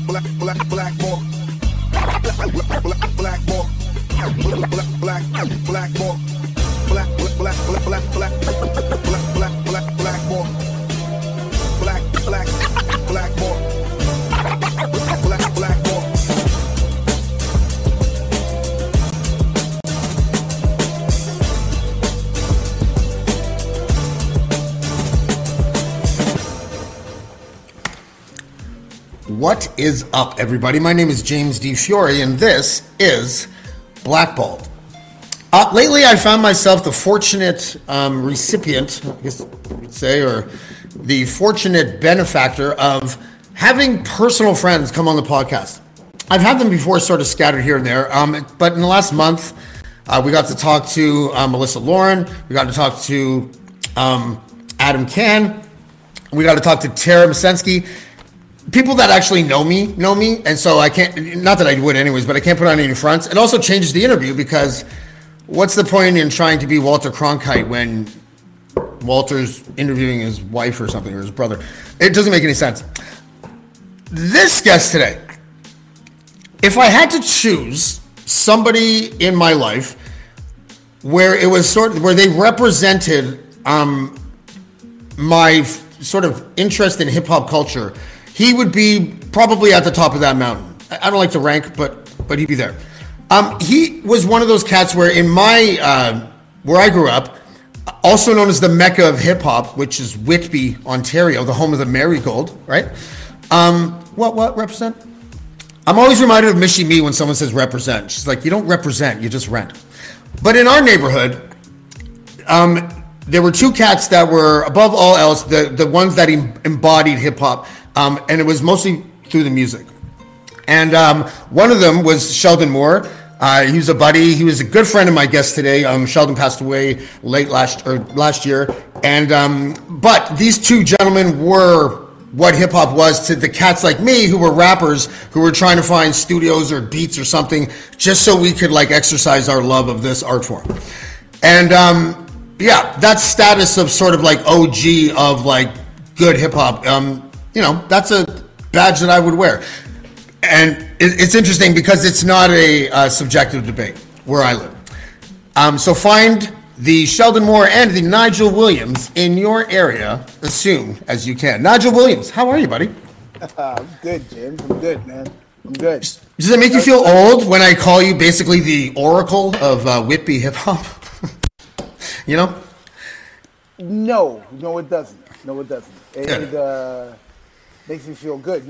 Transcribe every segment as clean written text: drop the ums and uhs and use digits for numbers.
black more. Black more. Black more. Black more. Black more. Black more. What is up, everybody? My name is James D. Fiore, and this is Blackballed. Lately, I found myself the fortunate recipient, I guess you could say, or the fortunate benefactor of having personal friends come on the podcast. I've had them before, sort of scattered here and there, but in the last month, we got to talk to Melissa Lauren, we got to talk to Adam Can, we got to talk to Tara Masensky. People that actually know me, and so I can't, not that I would anyways, but I can't put on any fronts. It also changes the interview because what's the point in trying to be Walter Cronkite when Walter's interviewing his wife or something, or his brother? It doesn't make any sense. This guest today, if I had to choose somebody in my life where it was where they represented my sort of interest in hip hop culture, he would be probably at the top of that mountain. I don't like to rank, but he'd be there. He was one of those cats where in my where I grew up, also known as the Mecca of hip hop, which is Whitby, Ontario, the home of the Marigold, right? What represent? I'm always reminded of Michie Mee when someone says represent. She's like, you don't represent, you just rent. But in our neighborhood, there were two cats that were above all else the ones that embodied hip hop. And it was mostly through the music. And one of them was Sheldon Moore. He was a buddy. He was a good friend of my guest today. Sheldon passed away late last year. And but these two gentlemen were what hip hop was to the cats like me who were rappers who were trying to find studios or beats or something just so we could like exercise our love of this art form. And yeah, that status of sort of like OG of like good hip hop. You know, that's a badge that I would wear. And it's interesting because it's not a subjective debate where I live. So find the Sheldon Moore and the Nigel Williams in your area as soon as you can. Nigel Williams, how are you, buddy? I'm good, James. I'm good, man. I'm good. Does it make you feel old when I call you basically the oracle of Whitby hip hop? You know? No, it doesn't. No, it doesn't. It makes me feel good.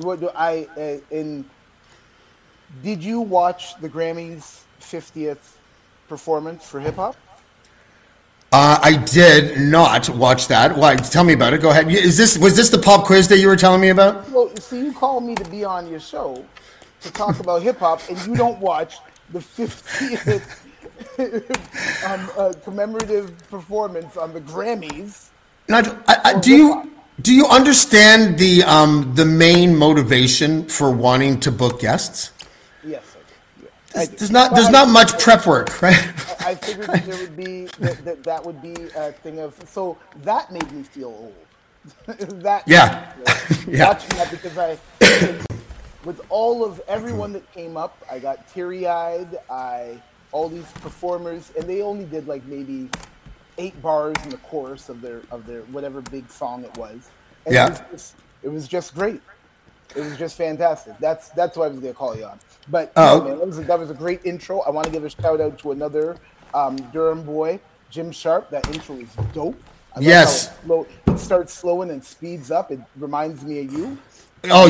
Did you watch the Grammys 50th performance for hip hop? I did not watch that. Why? Tell me about it. Go ahead. Was this the pop quiz that you were telling me about? Well, see, you called me to be on your show to talk about hip hop, and you don't watch the 50th commemorative performance on the Grammys. Nigel, do you understand the main motivation for wanting to book guests? Yes, I do. There's not much prep work, right? I figured that there would be that would be a thing of, so that made me feel old. Yeah. Watching that, because with everyone that came up, I got teary-eyed. All these performers, and they only did like maybe 8 bars in the chorus of their whatever big song it was. And it was just great. It was just fantastic. That's why I was gonna call you on. But man, that was a great intro. I want to give a shout out to another Durham boy, Jim Sharp. That intro is dope. I love how it starts slow and then speeds up. It reminds me of you. Oh,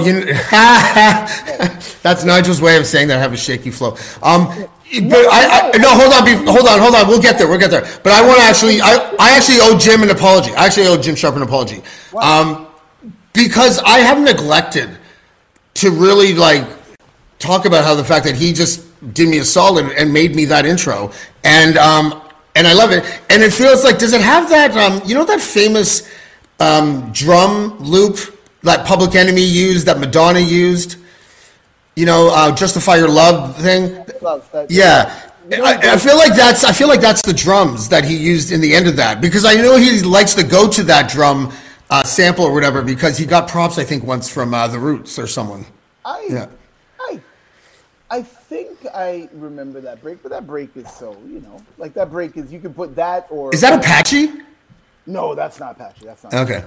that's Nigel's way of saying that I have a shaky flow. But hold on. We'll get there. But I want to I actually owe Jim an apology. I actually owe Jim Sharp an apology. Because I have neglected to really like talk about how the fact that he just did me a solid and made me that intro, and I love it. And it feels like, does it have that that famous drum loop that Public Enemy used, that Madonna used? Justify Your Love thing. Yeah. I feel like that's the drums that he used in the end of that, because I know he likes to go to that drum sample or whatever, because he got props, I think, once from The Roots or someone. Yeah. I think I remember that break, but that break is so, like that break is, you can put that or. Is that Apache? No, that's not Apache. That's not. Okay.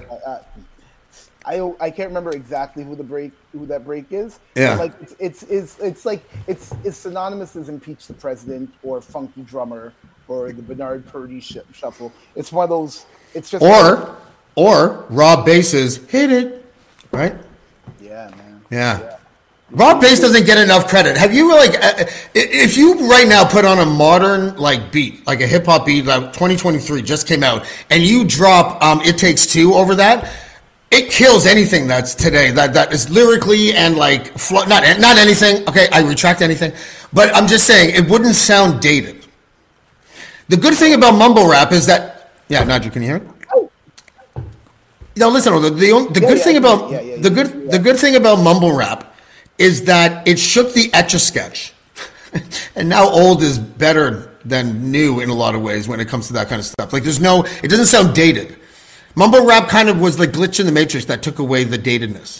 I can't remember exactly who that break is. Yeah. But like it's synonymous as Impeach the President or Funky Drummer or the Bernard Purdie Shuffle. It's one of those. It's just or Rob Bass's Hit It, right? Yeah, man. Yeah. Rob Bass doesn't get enough credit. Have you if you right now put on a modern like beat, like a hip hop beat, like 2023 just came out, and you drop "It Takes Two" over that, it kills anything that's today. That is lyrically and like not anything. Okay, I retract anything, but I'm just saying it wouldn't sound dated. The good thing about mumble rap is that Nigel, can you hear it? No, listen. The good thing about mumble rap is that it shook the Etch-a-Sketch. And now old is better than new in a lot of ways when it comes to that kind of stuff. Like it doesn't sound dated. Mumble rap kind of was the glitch in the matrix that took away the datedness,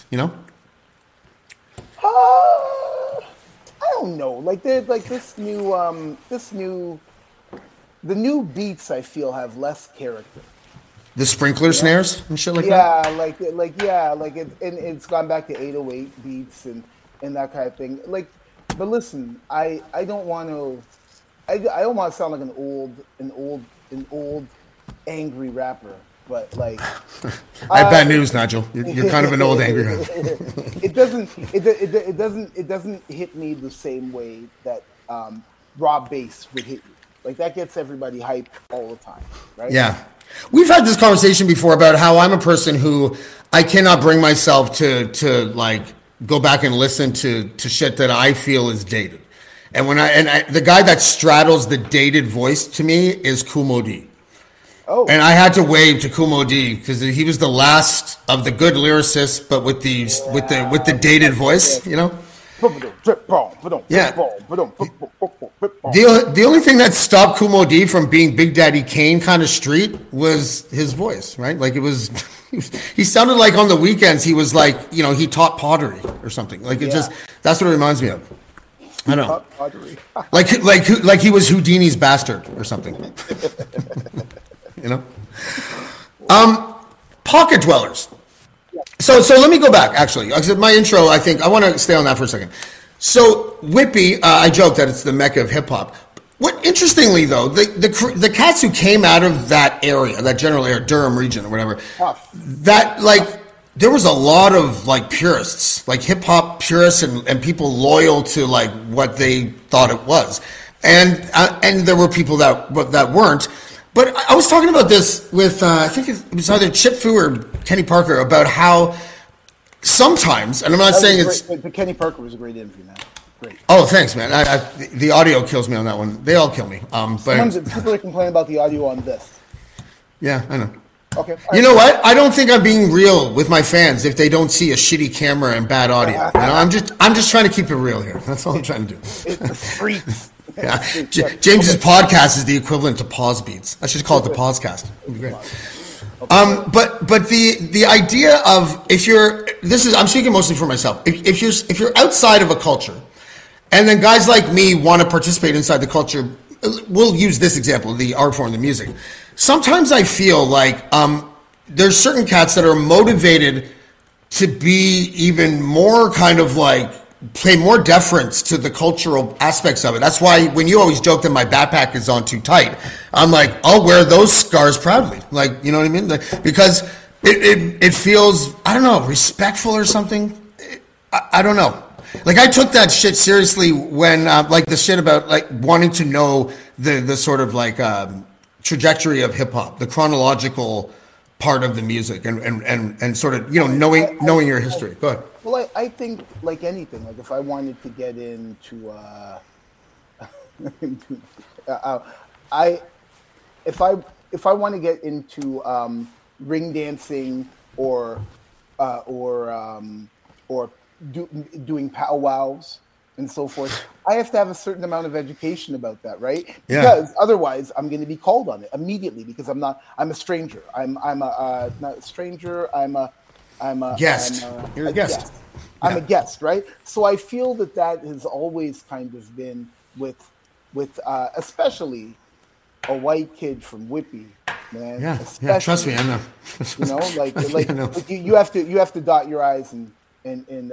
I don't know. Like the new beats I feel have less character. The sprinkler snares and shit like that. Yeah, it's gone back to 808 beats and that kind of thing. Like, but listen, I don't want to. I don't want to sound like an old angry rapper. But like, I have bad news, Nigel. You're kind of an old angry rapper. It doesn't hit me the same way that Rob Bass would hit you. Like that gets everybody hyped all the time, right? Yeah. We've had this conversation before about how I'm a person who I cannot bring myself to like go back and listen to shit that I feel is dated. And the guy that straddles the dated voice to me is Kool Moe Dee. Oh. And I had to wave to Kool Moe Dee because he was the last of the good lyricists, but with the dated voice, Yeah. The only thing that stopped Kool Moe Dee from being Big Daddy Kane kind of street was his voice, right? Like it was, he sounded like on the weekends he was like, he taught pottery or something. Like it just, that's what it reminds me of. I don't know. like he was Houdini's bastard or something. Pocket dwellers. So let me go back, actually. My intro, I think, I want to stay on that for a second. So Whippy, I joke that it's the mecca of hip-hop. Interestingly, though, the cats who came out of that area, that general area, Durham region or whatever, that, like, there was a lot of, like, purists, like hip-hop purists and people loyal to, like, what they thought it was. And there were people that weren't. But I was talking about this with, I think it was either Chip Fu or Kenny Parker, about how sometimes, and I'm not saying it's... But Kenny Parker was a great interview, man. Great. Oh, thanks, man. The audio kills me on that one. They all kill me. But people are complaining about the audio on this. Yeah, I know. Okay. You know what? I don't think I'm being real with my fans if they don't see a shitty camera and bad audio. I'm just trying to keep it real here. That's all I'm trying to do. It's the streets. Yeah. James's podcast is the equivalent to pause beats. I should call it the pausecast. It'd be great. But the idea of I'm speaking mostly for myself. If you're outside of a culture, and then guys like me want to participate inside the culture, we'll use this example, the art form, the music. Sometimes I feel like there's certain cats that are motivated to be even more kind of like pay more deference to the cultural aspects of it. That's why when you always joke that my backpack is on too tight, I'm like, I'll wear those scars proudly. Like, you know what I mean? Because it feels, I don't know, respectful or something. I don't know. Like I took that shit seriously when like the shit about like wanting to know the sort of like trajectory of hip hop, the chronological part of the music and sort of, knowing your history. Go ahead. Well, I think like anything, like if I wanted to get into, if I want to get into ring dancing or doing powwows and so forth, I have to have a certain amount of education about that, right? Yeah. Because otherwise, I'm going to be called on it immediately because I'm a stranger. I'm a not a stranger. I'm a guest. You're a guest. I'm a guest, right? So I feel that has always kind of been with especially a white kid from Whitby, man. Yeah. Trust me, I know. You know, I know. like you have to dot your I's and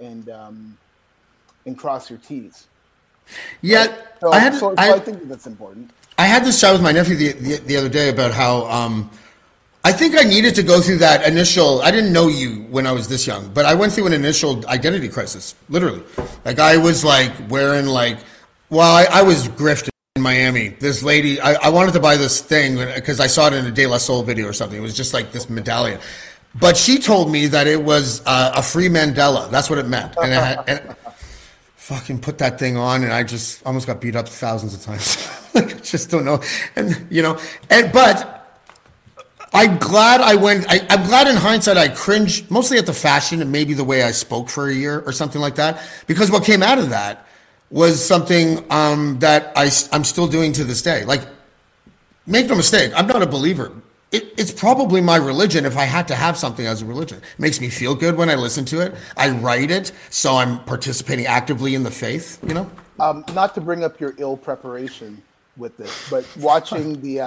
cross your T's. Yeah, right? So, I think that's important. I had this chat with my nephew the other day about how I think I needed to go through that initial. I didn't know you when I was this young, but I went through an initial identity crisis, literally. Like I was like wearing I was grifting in Miami. This lady, I wanted to buy this thing because I saw it in a De La Soul video or something. It was just like this medallion. But she told me that it was a free Mandela. That's what it meant. And fucking put that thing on, and I just almost got beat up thousands of times. Like, I just don't know. And, but I'm glad I went. I'm glad in hindsight I cringed mostly at the fashion and maybe the way I spoke for a year or something like that. Because what came out of that was something that I'm still doing to this day. Like, make no mistake, I'm not a believer. It's probably my religion if I had to have something as a religion. It makes me feel good when I listen to it. I write it, so I'm participating actively in the faith, Not to bring up your ill preparation with this, but watching the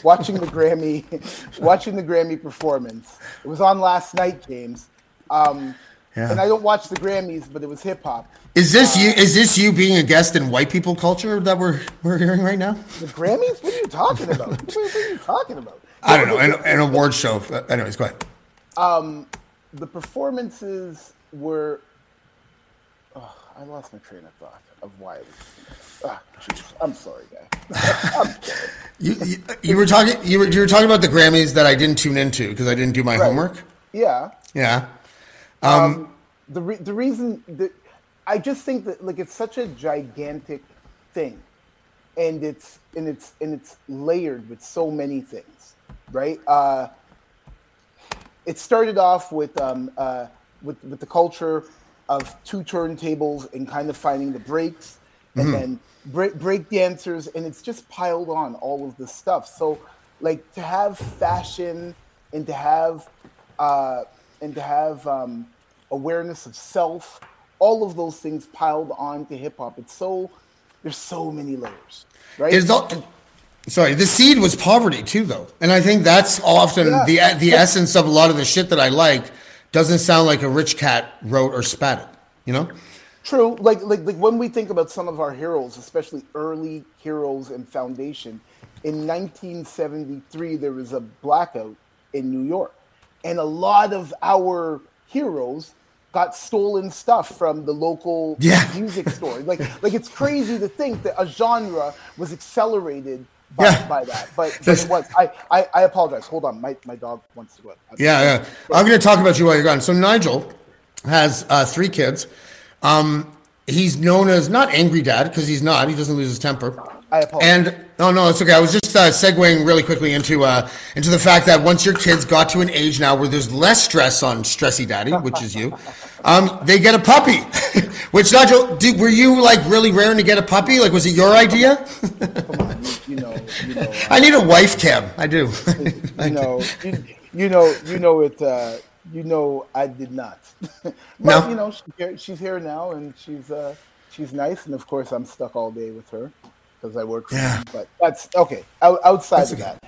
Grammy performance. It was on last night, James. And I don't watch the Grammys, but it was hip hop. Is this you being a guest in white people culture that we're hearing right now? The Grammys? What are you talking about? What are you talking about? I don't know. An award show. Anyways, go ahead. The performances were. Oh, I lost my train of thought of why it was. I'm sorry, guy. I'm sorry. You were talking. You were talking about the Grammys that I didn't tune into because I didn't do my homework. Yeah. Yeah. The reason that I just think that it's such a gigantic thing, and it's layered with so many things. Right. It started off with the culture of two turntables and kind of finding the breaks, and then break dancers, and it's just piled on all of this stuff. So, to have fashion and to have awareness of self, all of those things piled on to hip hop. There's so many layers, right? The seed was poverty too, though, and I think that's often the essence of a lot of the shit that I like. Doesn't sound like a rich cat wrote or spat it, True. Like when we think about some of our heroes, especially early heroes and foundation, in 1973 there was a blackout in New York, and a lot of our heroes got stolen stuff from the local music store. Like it's crazy to think that a genre was accelerated by that, but it was. I apologize. Hold on, my dog wants to go. Yeah. I'm going to talk about you while you're gone. So Nigel has 3 kids. He's known as not angry dad because he's not. He doesn't lose his temper. I apologize. And no, it's okay. I was just segueing really quickly into the fact that once your kids got to an age now where there's less stress on stressy daddy, which is you, they get a puppy. Which Nigel, were you really raring to get a puppy? Was it your idea? Come on, you know. I need a wife cam. I do. You know, I did not. But No. She's here now, and she's nice, and of course I'm stuck all day with her because I work for her. But that's okay. Outside of that,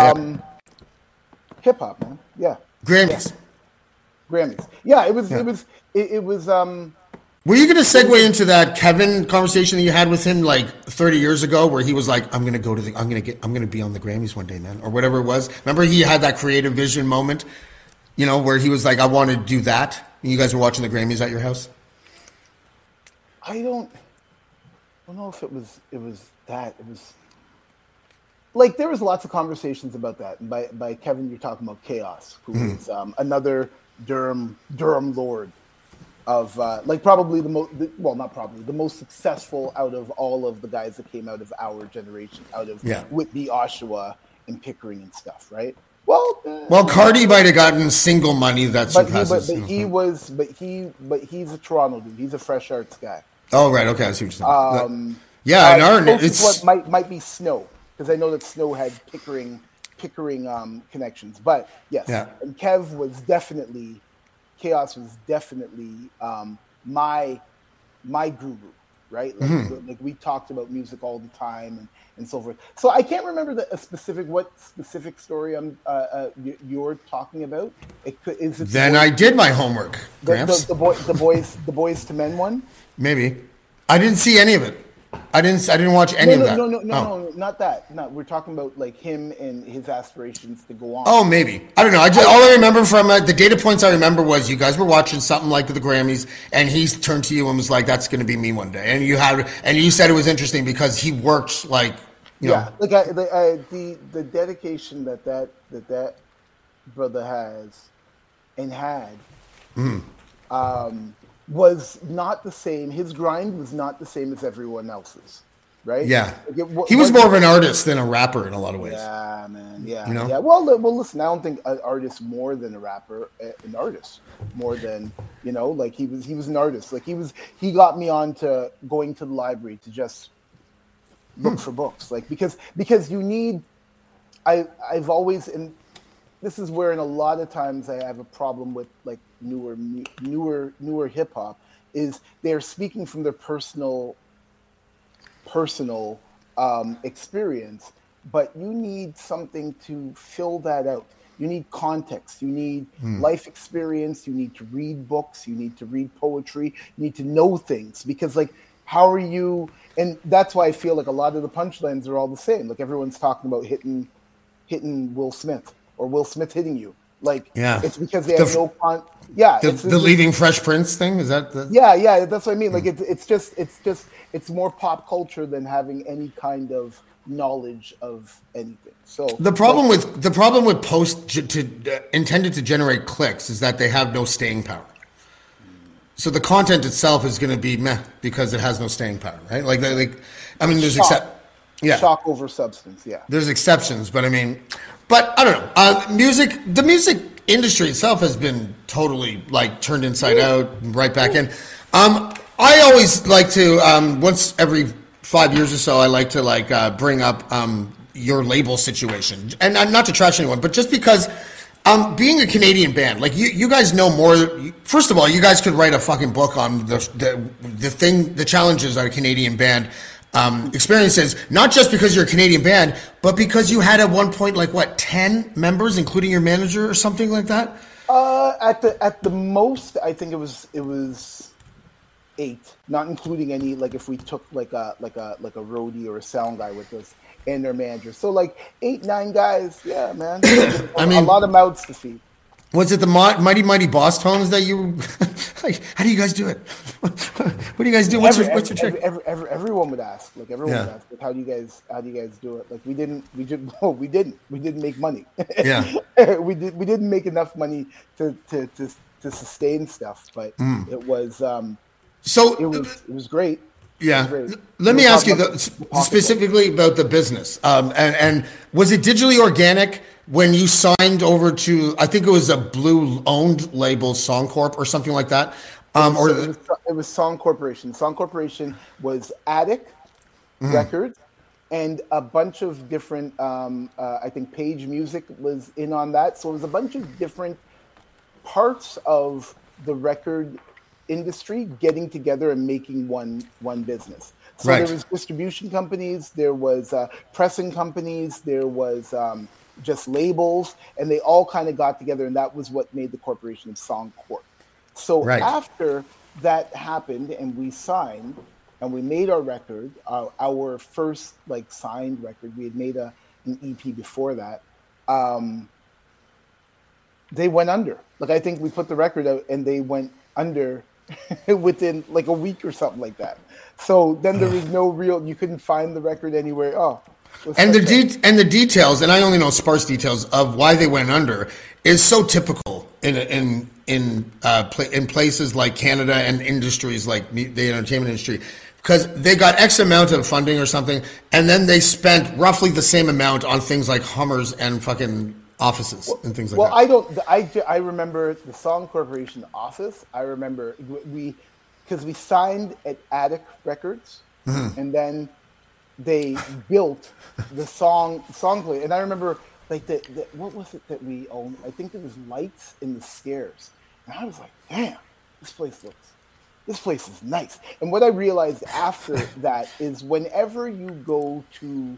hip hop, man. Yeah. Grammys. Yeah, it was. Were you going to segue into that Kevin conversation that you had with him 30 years ago, where he was like, "I'm going to be on the Grammys one day, man," or whatever it was? Remember, he had that creative vision moment, where he was like, "I want to do that." And you guys were watching the Grammys at your house. I don't know if it was that. It was there was lots of conversations about that. And by Kevin, you're talking about Chaos, who is another Durham lord of probably the most successful out of all of the guys that came out of our generation, out of Whitby, Oshawa, and Pickering and stuff, right? Well, Cardi might have gotten single money that surpasses. But he's a Toronto dude. He's a fresh arts guy. Oh right, okay, I see what you're saying. It's what might be Snow, because I know that Snow had Pickering connections. But yes, and Kev was definitely Chaos was definitely my guru, right? Like we talked about music all the time and so forth. So I can't remember what specific story you're talking about. Is it Then I did my homework, Gramps. the boys to men one? Maybe. I didn't see any of it. I didn't watch any of that. No, not that. No, we're talking about like him and his aspirations to go on. Oh, maybe. I don't know. All I remember from the data points I remember was you guys were watching something like the Grammys, and he turned to you and was like, "That's going to be me one day." And you said it was interesting because he worked like, you know. Like the dedication that brother has and had. Was not the same. His grind was not the same as everyone else's, right? Yeah, he was more of an artist than a rapper in a lot of ways. Yeah, man. Yeah, you know? Yeah. Well, listen. I don't think an artist more than a rapper. An artist more than like he was an artist. Like he got me on to going to the library to just look for books. Like because you need. I've always and this is where in a lot of times I have a problem with like newer hip hop is they're speaking from their personal experience, but you need something to fill that out. You need context. You need life experience. You need to read books. You need to read poetry. You need to know things because like how are you? And that's why I feel like a lot of the punchlines are all the same. Like everyone's talking about hitting Will Smith. Or Will Smith hitting you, like it's because they have the leaving Fresh Prince thing is that the that's what I mean. Like it's more pop culture than having any kind of knowledge of anything. So the problem with posts intended to generate clicks is that they have no staying power. So the content itself is going to be meh because it has no staying power, right? Like I mean, there's shock over substance. Yeah, there's exceptions, but I mean. But I don't know. The music industry itself has been totally like turned inside out, right back in. I always like to once every 5 years or so, I like to bring up your label situation, and not to trash anyone, but just because being a Canadian band, like you guys know more. First of all, you guys could write a fucking book on the challenges that a Canadian band. Experiences, not just because you're a Canadian band, but because you had at one point 10 members, including your manager or something like that. At the most, I think it was 8, not including any if we took like a roadie or a sound guy with us and their manager. So 8, 9 guys, yeah, man. I mean, a lot of mouths to feed. Was it the Mighty Boss Tones that you? How do you guys do it? What do you guys do? What's your trick? Everyone would ask. Everyone would ask. How do you guys do it? We didn't make money. Yeah. we didn't make enough money to sustain stuff, but it was. It was great. Yeah. Let me ask you specifically about the business. And was it digitally organic? When you signed over to, I think it was a Blue-owned label, Songcorp or something like that? It was Song Corporation. Song Corporation was Attic Records and a bunch of different, I think Page Music was in on that. So it was a bunch of different parts of the record industry getting together and making one business. So there was distribution companies, there was pressing companies, there was... just labels, and they all kind of got together, and that was what made the corporation of Songcorp. So after that happened, and we signed, and we made our record, our first signed record. We had made an EP before that. They went under. I think we put the record out, and they went under within a week or something like that. So then there was no real. You couldn't find the record anywhere. And the details, and I only know sparse details of why they went under, is so typical in places like Canada and industries like the entertainment industry, because they got X amount of funding or something, and then they spent roughly the same amount on things like Hummers and fucking offices and things like that. I remember the Song Corporation office. I remember because we signed at Attic Records, and then they built the song play. And I remember what was it that we owned? I think there was lights in the stairs. And I was like, damn, this place is nice. And what I realized after that is whenever you go to,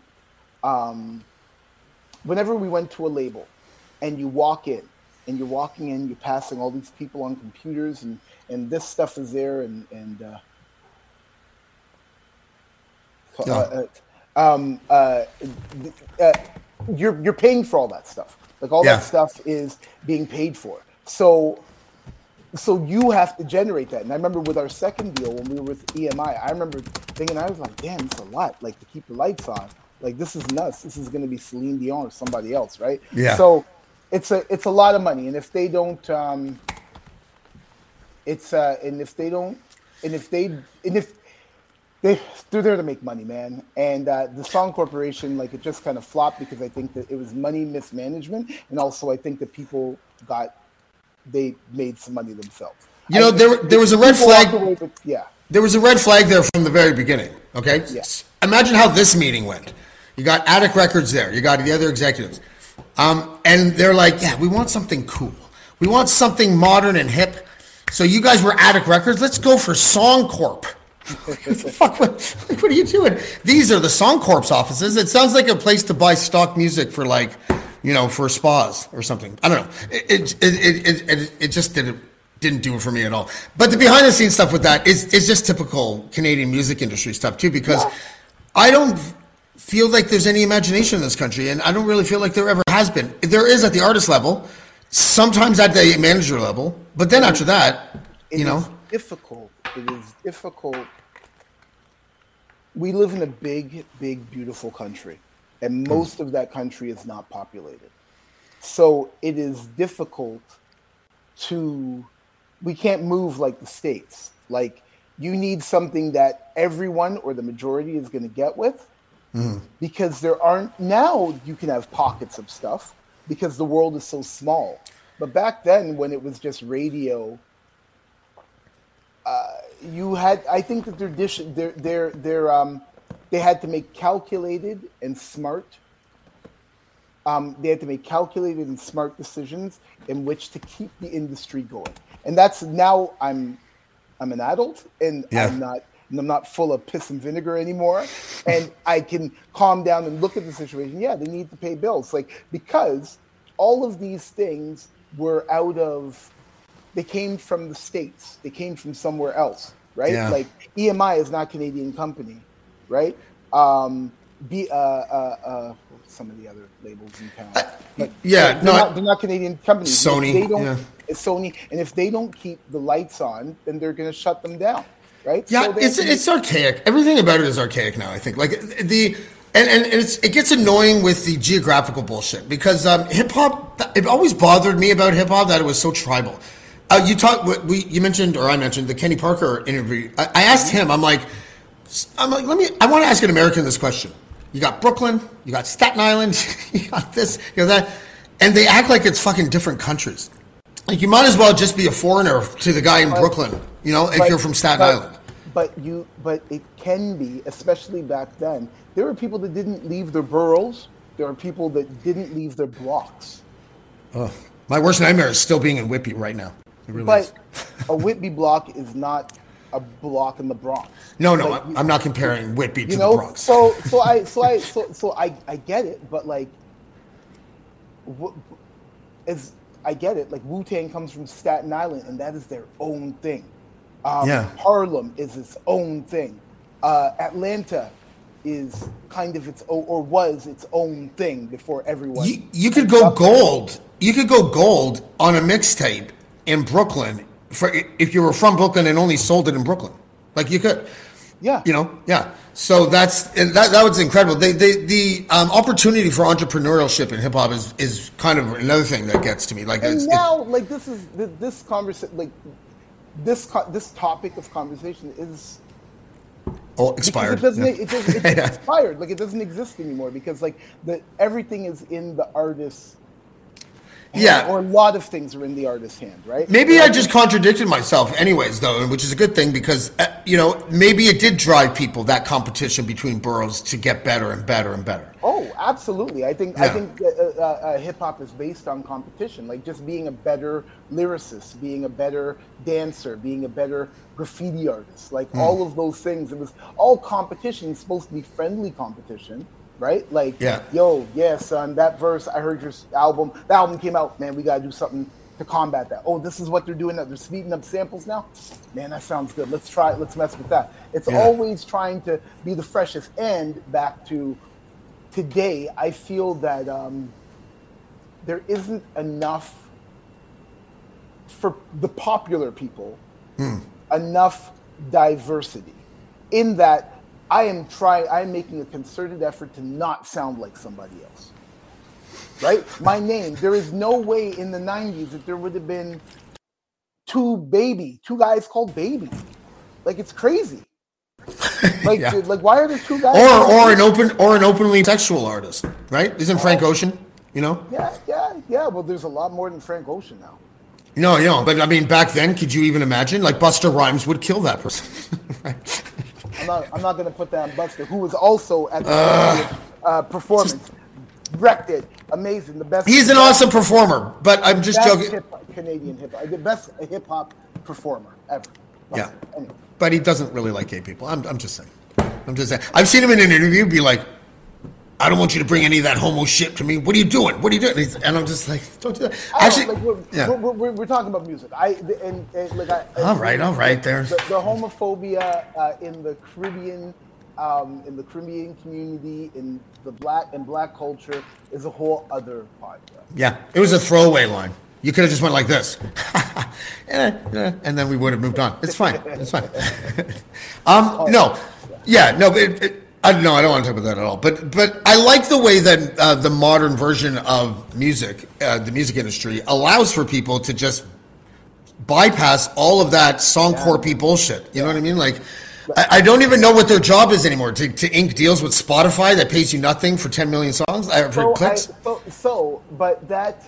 whenever we went to a label and you walk in and you're walking in, you're passing all these people on computers and this stuff is there you're paying for all that stuff. Like all that stuff is being paid for. So you have to generate that. And I remember with our second deal when we were with EMI, I remember thinking, I was like, damn, it's a lot. Like to keep the lights on. Like this is nuts. This is going to be Celine Dion or somebody else, right? Yeah. So it's a lot of money. And if they don't, they're there to make money, man. And the Song Corporation, like it just kind of flopped because I think that it was money mismanagement. And also I think that they made some money themselves. You know, there was a red flag. Yeah. There was a red flag there from the very beginning. Okay. Yeah. Imagine how this meeting went. You got Attic Records there. You got the other executives. And they're like, yeah, we want something cool. We want something modern and hip. So you guys were Attic Records. Let's go for Song Corp. Fuck, what are you doing? These are the Song Corp's offices. It sounds like a place to buy stock music for like, you know, for spas or something. I don't know. It just didn't do it for me at all. But the behind the scenes stuff with that is just typical Canadian music industry stuff too, because I don't feel like there's any imagination in this country, and I don't really feel like there ever has been. There is at the artist level, sometimes at the manager level, but then after that, you know. It is difficult. We live in a big, big, beautiful country, and most of that country is not populated. So it is difficult we can't move like the States. Like, you need something that everyone or the majority is going to get with, because now you can have pockets of stuff because the world is so small. But back then, when it was just radio, I think that they had to make calculated and smart. They had to make calculated and smart decisions in which to keep the industry going. And that's now I'm an adult and I'm not full of piss and vinegar anymore. And I can calm down and look at the situation. Yeah, they need to pay bills. Like, because all of these things were they came from the States. They came from somewhere else, right? Yeah. Like EMI is not a Canadian company, right? Some of the other labels in town. They're not Canadian companies. Sony. It's Sony. And if they don't keep the lights on, then they're going to shut them down, right? Yeah, so it's archaic. Everything about it is archaic now, I think. Like it gets annoying with the geographical bullshit because hip hop. It always bothered me about hip hop that it was so tribal. You mentioned, or I mentioned, the Kenny Parker interview. I asked him. I'm like, I want to ask an American this question. You got Brooklyn, you got Staten Island, you got this, you got that, and they act like it's fucking different countries. Like, you might as well just be a foreigner to the guy in Brooklyn, you know, if you're from Staten Island. But it can be, especially back then. There were people that didn't leave their boroughs. There were people that didn't leave their blocks. My worst nightmare is still being in Whitby right now. It really is. A Whitby block is not a block in the Bronx. No, like, I'm not comparing Whitby to the Bronx. So I get it, but like, I get it. Like, Wu-Tang comes from Staten Island, and that is their own thing. Harlem is its own thing. Atlanta is kind of its own, or was its own thing before everyone. You could go gold. You could go gold on a mixtape in Brooklyn if you were from Brooklyn and only sold it in Brooklyn. Like, you could. Yeah. You know, yeah. So that was incredible. The opportunity for entrepreneurship in hip hop is kind of another thing that gets to me. Like, this conversation, like this topic of conversation is expired. It's expired. Like, it doesn't exist anymore because like everything is in the artist's Yeah. or a lot of things are in the artist's hand, right? Maybe I just contradicted myself anyways, though, which is a good thing because, maybe it did drive people, that competition between boroughs, to get better and better and better. Oh, absolutely. I think hip hop is based on competition, like just being a better lyricist, being a better dancer, being a better graffiti artist, like all of those things. It was all competition. It's supposed to be friendly competition, right? Like, yo, yeah, son, that verse, I heard your album. The album came out, man. We gotta do something to combat that. Oh, this is what they're doing now. They're speeding up samples now. Man, that sounds good. Let's try it. Let's mess with that. It's always trying to be the freshest. And back to today, I feel that there isn't enough for the popular people, enough diversity in that I'm making a concerted effort to not sound like somebody else. Right? My name, there is no way in the 90s that there would have been two guys called Baby. Like, it's crazy. Like, dude, like, why are there two guys? Or an openly sexual artist, right? Isn't Frank Ocean, Yeah. Well, there's a lot more than Frank Ocean now. No, but I mean, back then, could you even imagine? Like, Busta Rhymes would kill that person. Right? I'm not going to put that on Busta, who was also at the performance. Wrecked it. Amazing. The best. He's an awesome performer, but I'm just joking. Canadian hip hop. The best hip hop performer ever. Yeah. Anyway. But he doesn't really like gay people. I'm just saying. I've seen him in an interview be like, I don't want you to bring any of that homo shit to me. What are you doing? And I'm just like, don't do that. Actually, we're talking about music. All right. There's the homophobia in the Caribbean. In the Caribbean community, in the black culture, is a whole other podcast. Yeah, it was a throwaway line. You could have just went like this, and then we would have moved on. It's fine. I don't want to talk about that at all. But I like the way that the modern version of music, the music industry, allows for people to just bypass all of that song copy bullshit. You know what I mean? Like, I don't even know what their job is anymore. To ink deals with Spotify that pays you nothing for 10 million songs for clicks. But that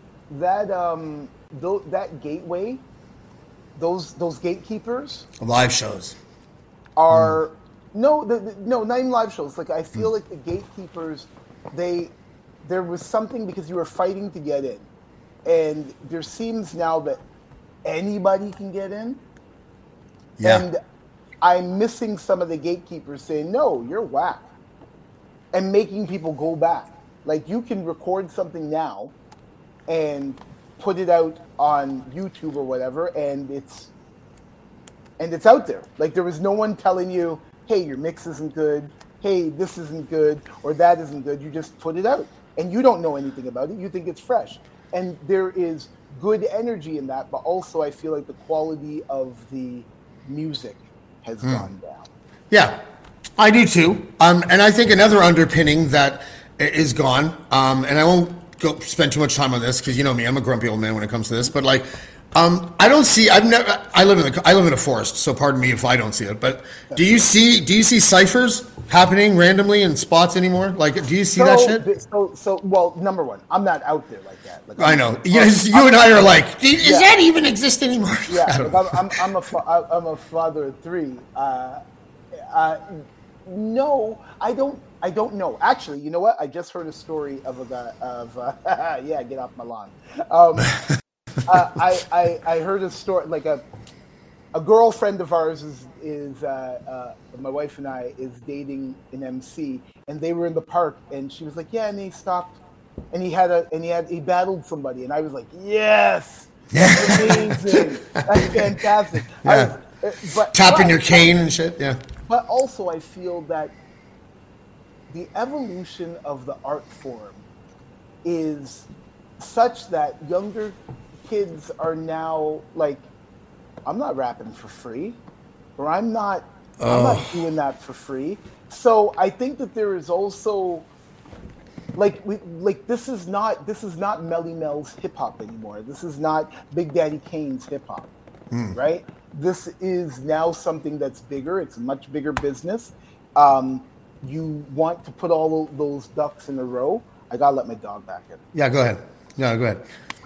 gateway, those gatekeepers, live shows are no, not even live shows. Like, I feel like the gatekeepers, there was something because you were fighting to get in, and there seems now that anybody can get in. Yeah. And I'm missing some of the gatekeepers saying, no, you're whack, and making people go back. Like, you can record something now and put it out on YouTube or whatever, and it's out there. Like, there was no one telling you, hey, your mix isn't good, hey, this isn't good, or that isn't good. You just put it out, and you don't know anything about it. You think it's fresh. And there is good energy in that, but also I feel like the quality of the music has gone down. Yeah, I do too. And I think another underpinning that is gone, and I won't spend too much time on this because you know me, I'm a grumpy old man when it comes to this. But like, I don't see. I live in a forest, so pardon me if I don't see it. But do you see ciphers happening randomly in spots anymore? Like, do you see that shit? Well, number one, I'm not out there like that. Like, I know. Yes, you and I are like, does that even exist anymore? Yeah, I'm a father of three. No, I don't know. Actually, you know what? I just heard a story of a guy get off my lawn. I heard a story, like a girlfriend of ours is my wife and I is dating an MC, and they were in the park, and she was like, yeah, and he stopped, and he battled somebody, and I was like, yes, that's amazing, that's fantastic. Yeah. Tapping your cane and shit, yeah. But also, I feel that the evolution of the art form is such that younger kids are now like, I'm not rapping for free, or I'm not doing that for free. So I think that there is also this is not Melly Mel's hip hop anymore. This is not Big Daddy Kane's hip hop, right? This is now something that's bigger. It's a much bigger business. You want to put all those ducks in a row. I gotta let my dog back in. Yeah, go ahead. No, go ahead.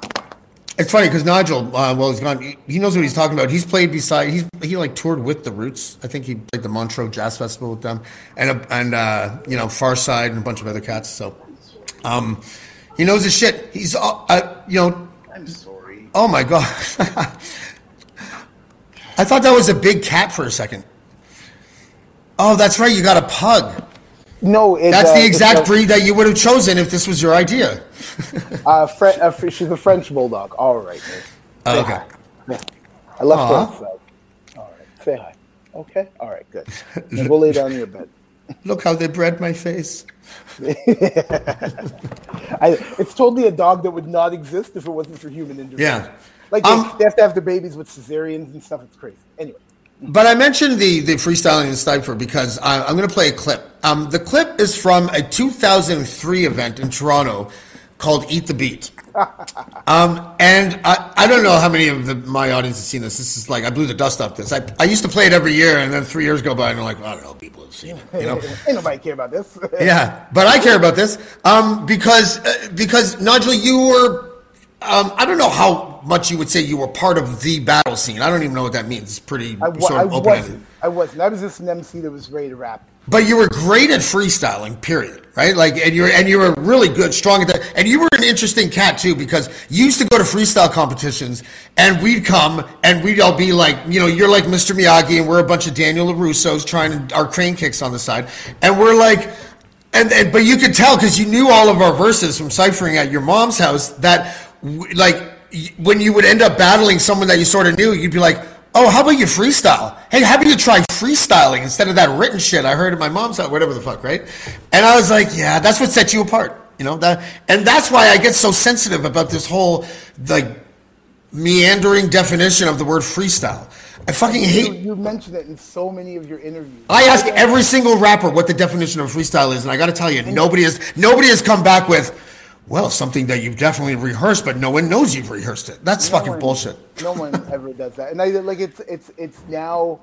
It's funny because Nigel, well, he's gone. He knows what he's talking about. He's played beside. He like toured with the Roots. I think he played the Montreux Jazz Festival with them, and you know, Far Side and a bunch of other cats. So, he knows his shit. He's you know. I'm sorry. Oh my god. I thought that was a big cat for a second. Oh, that's right. You got a pug. No, that's the exact breed that you would have chosen if this was your idea. She's a French bulldog. All right. Oh, okay. Hi. I left her outside. All right. Say hi. Okay. All right. Good. Now go lay down in your bed. Look how they bred my face. It's totally a dog that would not exist if it wasn't for human intervention. Yeah. Like they have to have the babies with cesareans and stuff. It's crazy. Anyway. But I mentioned the freestyling in Stiper because I'm going to play a clip. The clip is from a 2003 event in Toronto called Eat the Beat. And I don't know how many of my audience has seen this. This is like, I blew the dust off this. I used to play it every year, and then 3 years go by, and I'm like, I don't know, people have seen it. You know? Ain't nobody care about this. Yeah, but I care about this because Nigel, you were, I don't know how much you would say you were part of the battle scene. I don't even know what that means. It's pretty sort of open-ended. I wasn't. I was just an MC that was ready to rap. But you were great at freestyling, period, right? Like, and you were really good, strong at that. And you were an interesting cat too, because you used to go to freestyle competitions, and we'd come, and we'd all be like, you know, you're like Mr. Miyagi, and we're a bunch of Daniel LaRusso's trying our crane kicks on the side, and we're like, but you could tell because you knew all of our verses from ciphering at your mom's house that, like, when you would end up battling someone that you sort of knew, you'd be like, oh, how about you freestyle? Hey, how about you try freestyling instead of that written shit I heard at my mom's house, whatever the fuck, right? And I was like, yeah, that's what set you apart, you know? And that's why I get so sensitive about this whole, like, meandering definition of the word freestyle. I fucking hate... You mentioned it in so many of your interviews. I ask every single rapper what the definition of freestyle is, and I got to tell you, nobody has come back with, well, something that you've definitely rehearsed, but no one knows you've rehearsed it. That's fucking bullshit. No one ever does that, and I like it's now,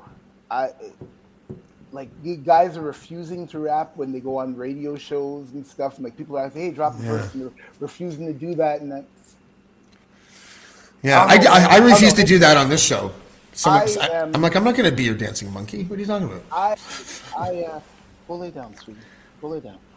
like the guys are refusing to rap when they go on radio shows and stuff, and like people are like, hey, drop the verse, and they're refusing to do that, and that's. Yeah, I refuse to do that on this show. I'm like, I'm not going to be your dancing monkey. What are you talking about? We'll lay down, sweetie. We'll lay down.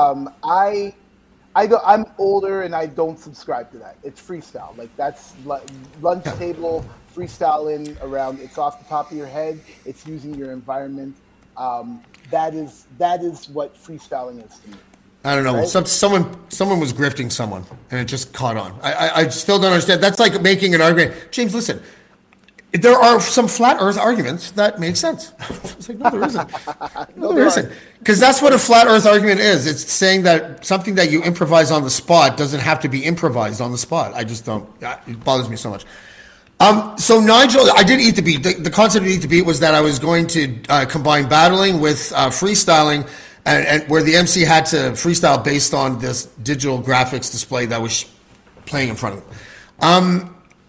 I'm older and I don't subscribe to that. It's freestyle. Like that's lunch table freestyling around. It's off the top of your head. It's using your environment. That is what freestyling is to me. I don't know. Right? Someone was grifting someone and it just caught on. I still don't understand. That's like making an argument. James, listen. There are some flat Earth arguments that make sense. It's like, no, there isn't. No, there isn't. Because that's what a flat Earth argument is. It's saying that something that you improvise on the spot doesn't have to be improvised on the spot. I just don't. It bothers me so much. So Nigel, I did Eat the Beat. The concept of Eat the Beat was that I was going to combine battling with freestyling, and where the MC had to freestyle based on this digital graphics display that was playing in front of him.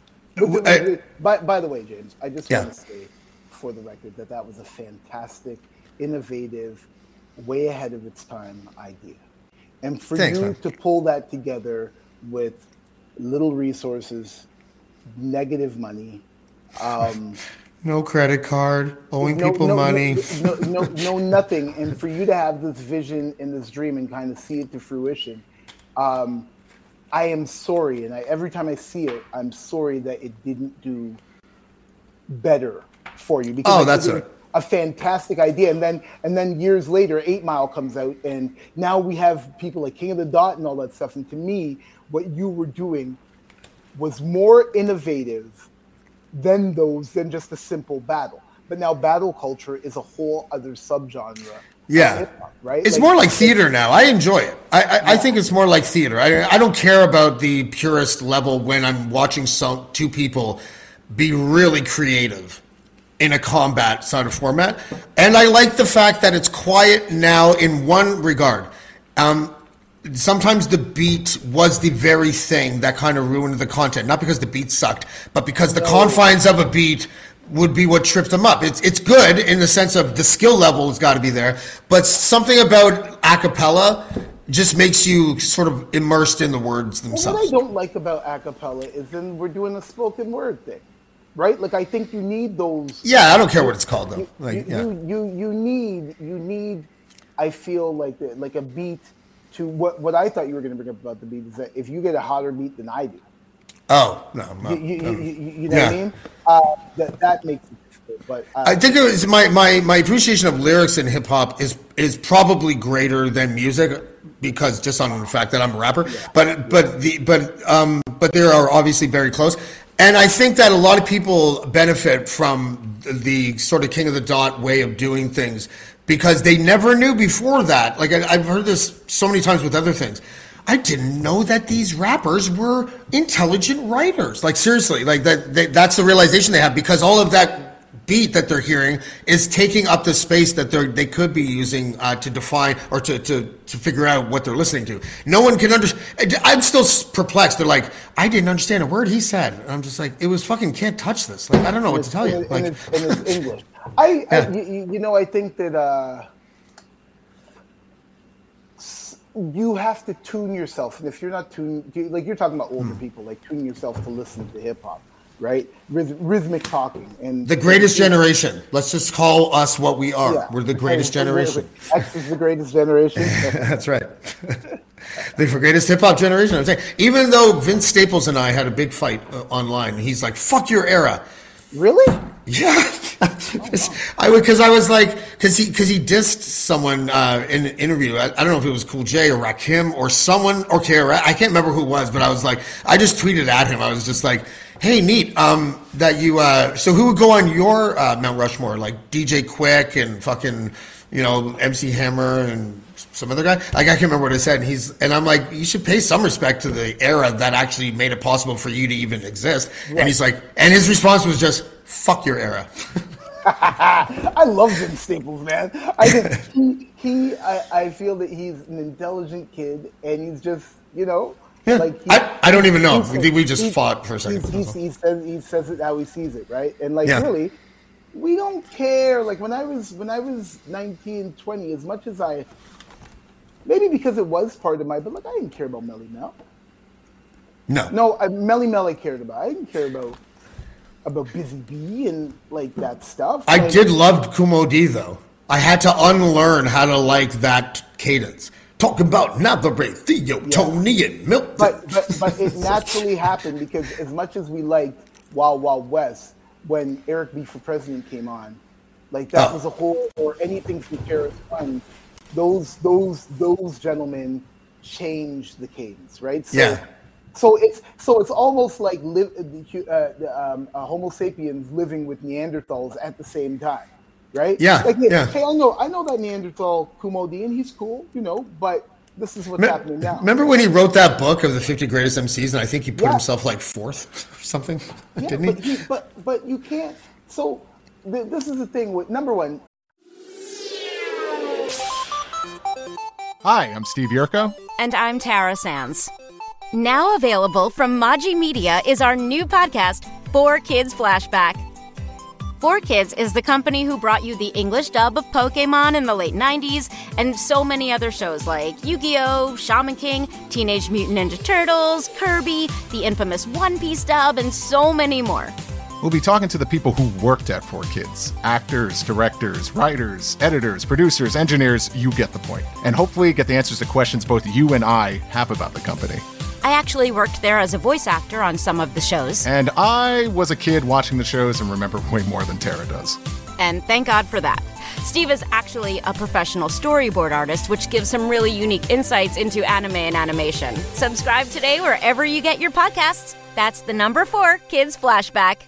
By the way, James, I just want to say for the record that was a fantastic, innovative, way ahead of its time idea. And for you to pull that together with little resources, negative money, no credit card, owing people money. No, nothing. And for you to have this vision and this dream and kind of see it to fruition, I am sorry, and every time I see it, I'm sorry that it didn't do better for you. Because that's a fantastic idea. And then years later, 8 Mile comes out, and now we have people like King of the Dot and all that stuff. And to me, what you were doing was more innovative than just a simple battle. But now battle culture is a whole other subgenre. Yeah, hip-hop, right? It's more like theater now. I enjoy it. I think it's more like theater. I don't care about the purist level when I'm watching two people be really creative in a combat sort of format. And I like the fact that it's quiet now in one regard. Sometimes the beat was the very thing that kind of ruined the content. Not because the beat sucked, but because the confines of a beat would be what tripped them up. It's good in the sense of the skill level has got to be there, but something about a cappella just makes you sort of immersed in the words Well, themselves. what I don't like about a cappella is then we're doing a spoken word thing, right? Like I think you need those. Yeah, I don't care what it's called though. Like, You need. I feel like a beat to what I thought you were going to bring up about the beat is that if you get a hotter beat than I do, Oh no, you know what I mean? That makes it difficult. But I think it was my appreciation of lyrics in hip hop is probably greater than music because just on the fact that I'm a rapper. Yeah. But they are obviously very close. And I think that a lot of people benefit from the sort of king of the dot way of doing things because they never knew before that. Like I've heard this so many times with other things. I didn't know that these rappers were intelligent writers. Like seriously, like that's the realization they have because all of that beat that they're hearing is taking up the space that they could be using to define or to figure out what they're listening to. No one can understand. I'm still perplexed. They're like, I didn't understand a word he said. And I'm just like, it was fucking can't touch this. Like I don't know what to tell you. Like, and it's English. I think that you have to tune yourself, and if you're not tuned, like you're talking about older people, like tune yourself to listen to hip hop, right? Rhythmic talking and the greatest generation. Let's just call us what we are. Yeah. We're the greatest generation. X is the greatest generation. That's right. The greatest hip hop generation. I'm saying, even though Vince Staples and I had a big fight online, he's like, "Fuck your era." Really? Yeah, because I was like, because he dissed someone in an interview. I don't know if it was Cool J or Rakim or someone or KRS. I can't remember who it was, but I was like, I just tweeted at him. I was just like, hey, neat. That you. So who would go on your Mount Rushmore? Like DJ Quick and fucking, MC Hammer and some other guy. Like I can't remember what I said. And I'm like, you should pay some respect to the era that actually made it possible for you to even exist. Right. And he's like, and his response was just, fuck your era. I love Vince Staples, man. I think I feel that he's an intelligent kid, and he's just, Yeah. Like I don't even know. We just fought for a second. He says it how he sees it, right? And really, we don't care. Like when I was 19, 20, as much as maybe because it was part of but I didn't care about Melly Mel. No, Melly Mel I cared about. I didn't care about Busy Bee and like that stuff. I did love Kumo D though. I had to unlearn how to like that cadence. Talking about Navarre, Theo, Tony, and Milton. But it naturally happened because as much as we liked Wild Wild West, when Eric B. for President came on, like that was a whole, or anything from Terrace One, those gentlemen changed the cadence, right? So it's almost like Homo sapiens living with Neanderthals at the same time, right? Yeah. Hey, I know that Neanderthal Kumo D, and he's cool, but this is what's happening now. Remember when he wrote that book of the 50 greatest MCs, and I think he put himself like fourth or something, didn't he? But you can't. So this is the thing with number one. Hi, I'm Steve Yerko. And I'm Tara Sands. Now available from Maji Media is our new podcast, 4Kids Flashback. 4Kids is the company who brought you the English dub of Pokemon in the late 90s and so many other shows like Yu-Gi-Oh!, Shaman King, Teenage Mutant Ninja Turtles, Kirby, the infamous One Piece dub, and so many more. We'll be talking to the people who worked at 4Kids. Actors, directors, writers, editors, producers, engineers, you get the point. And hopefully get the answers to questions both you and I have about the company. I actually worked there as a voice actor on some of the shows. And I was a kid watching the shows and remember way more than Tara does. And thank God for that. Steve is actually a professional storyboard artist, which gives some really unique insights into anime and animation. Subscribe today wherever you get your podcasts. That's the number 4 Kids Flashback.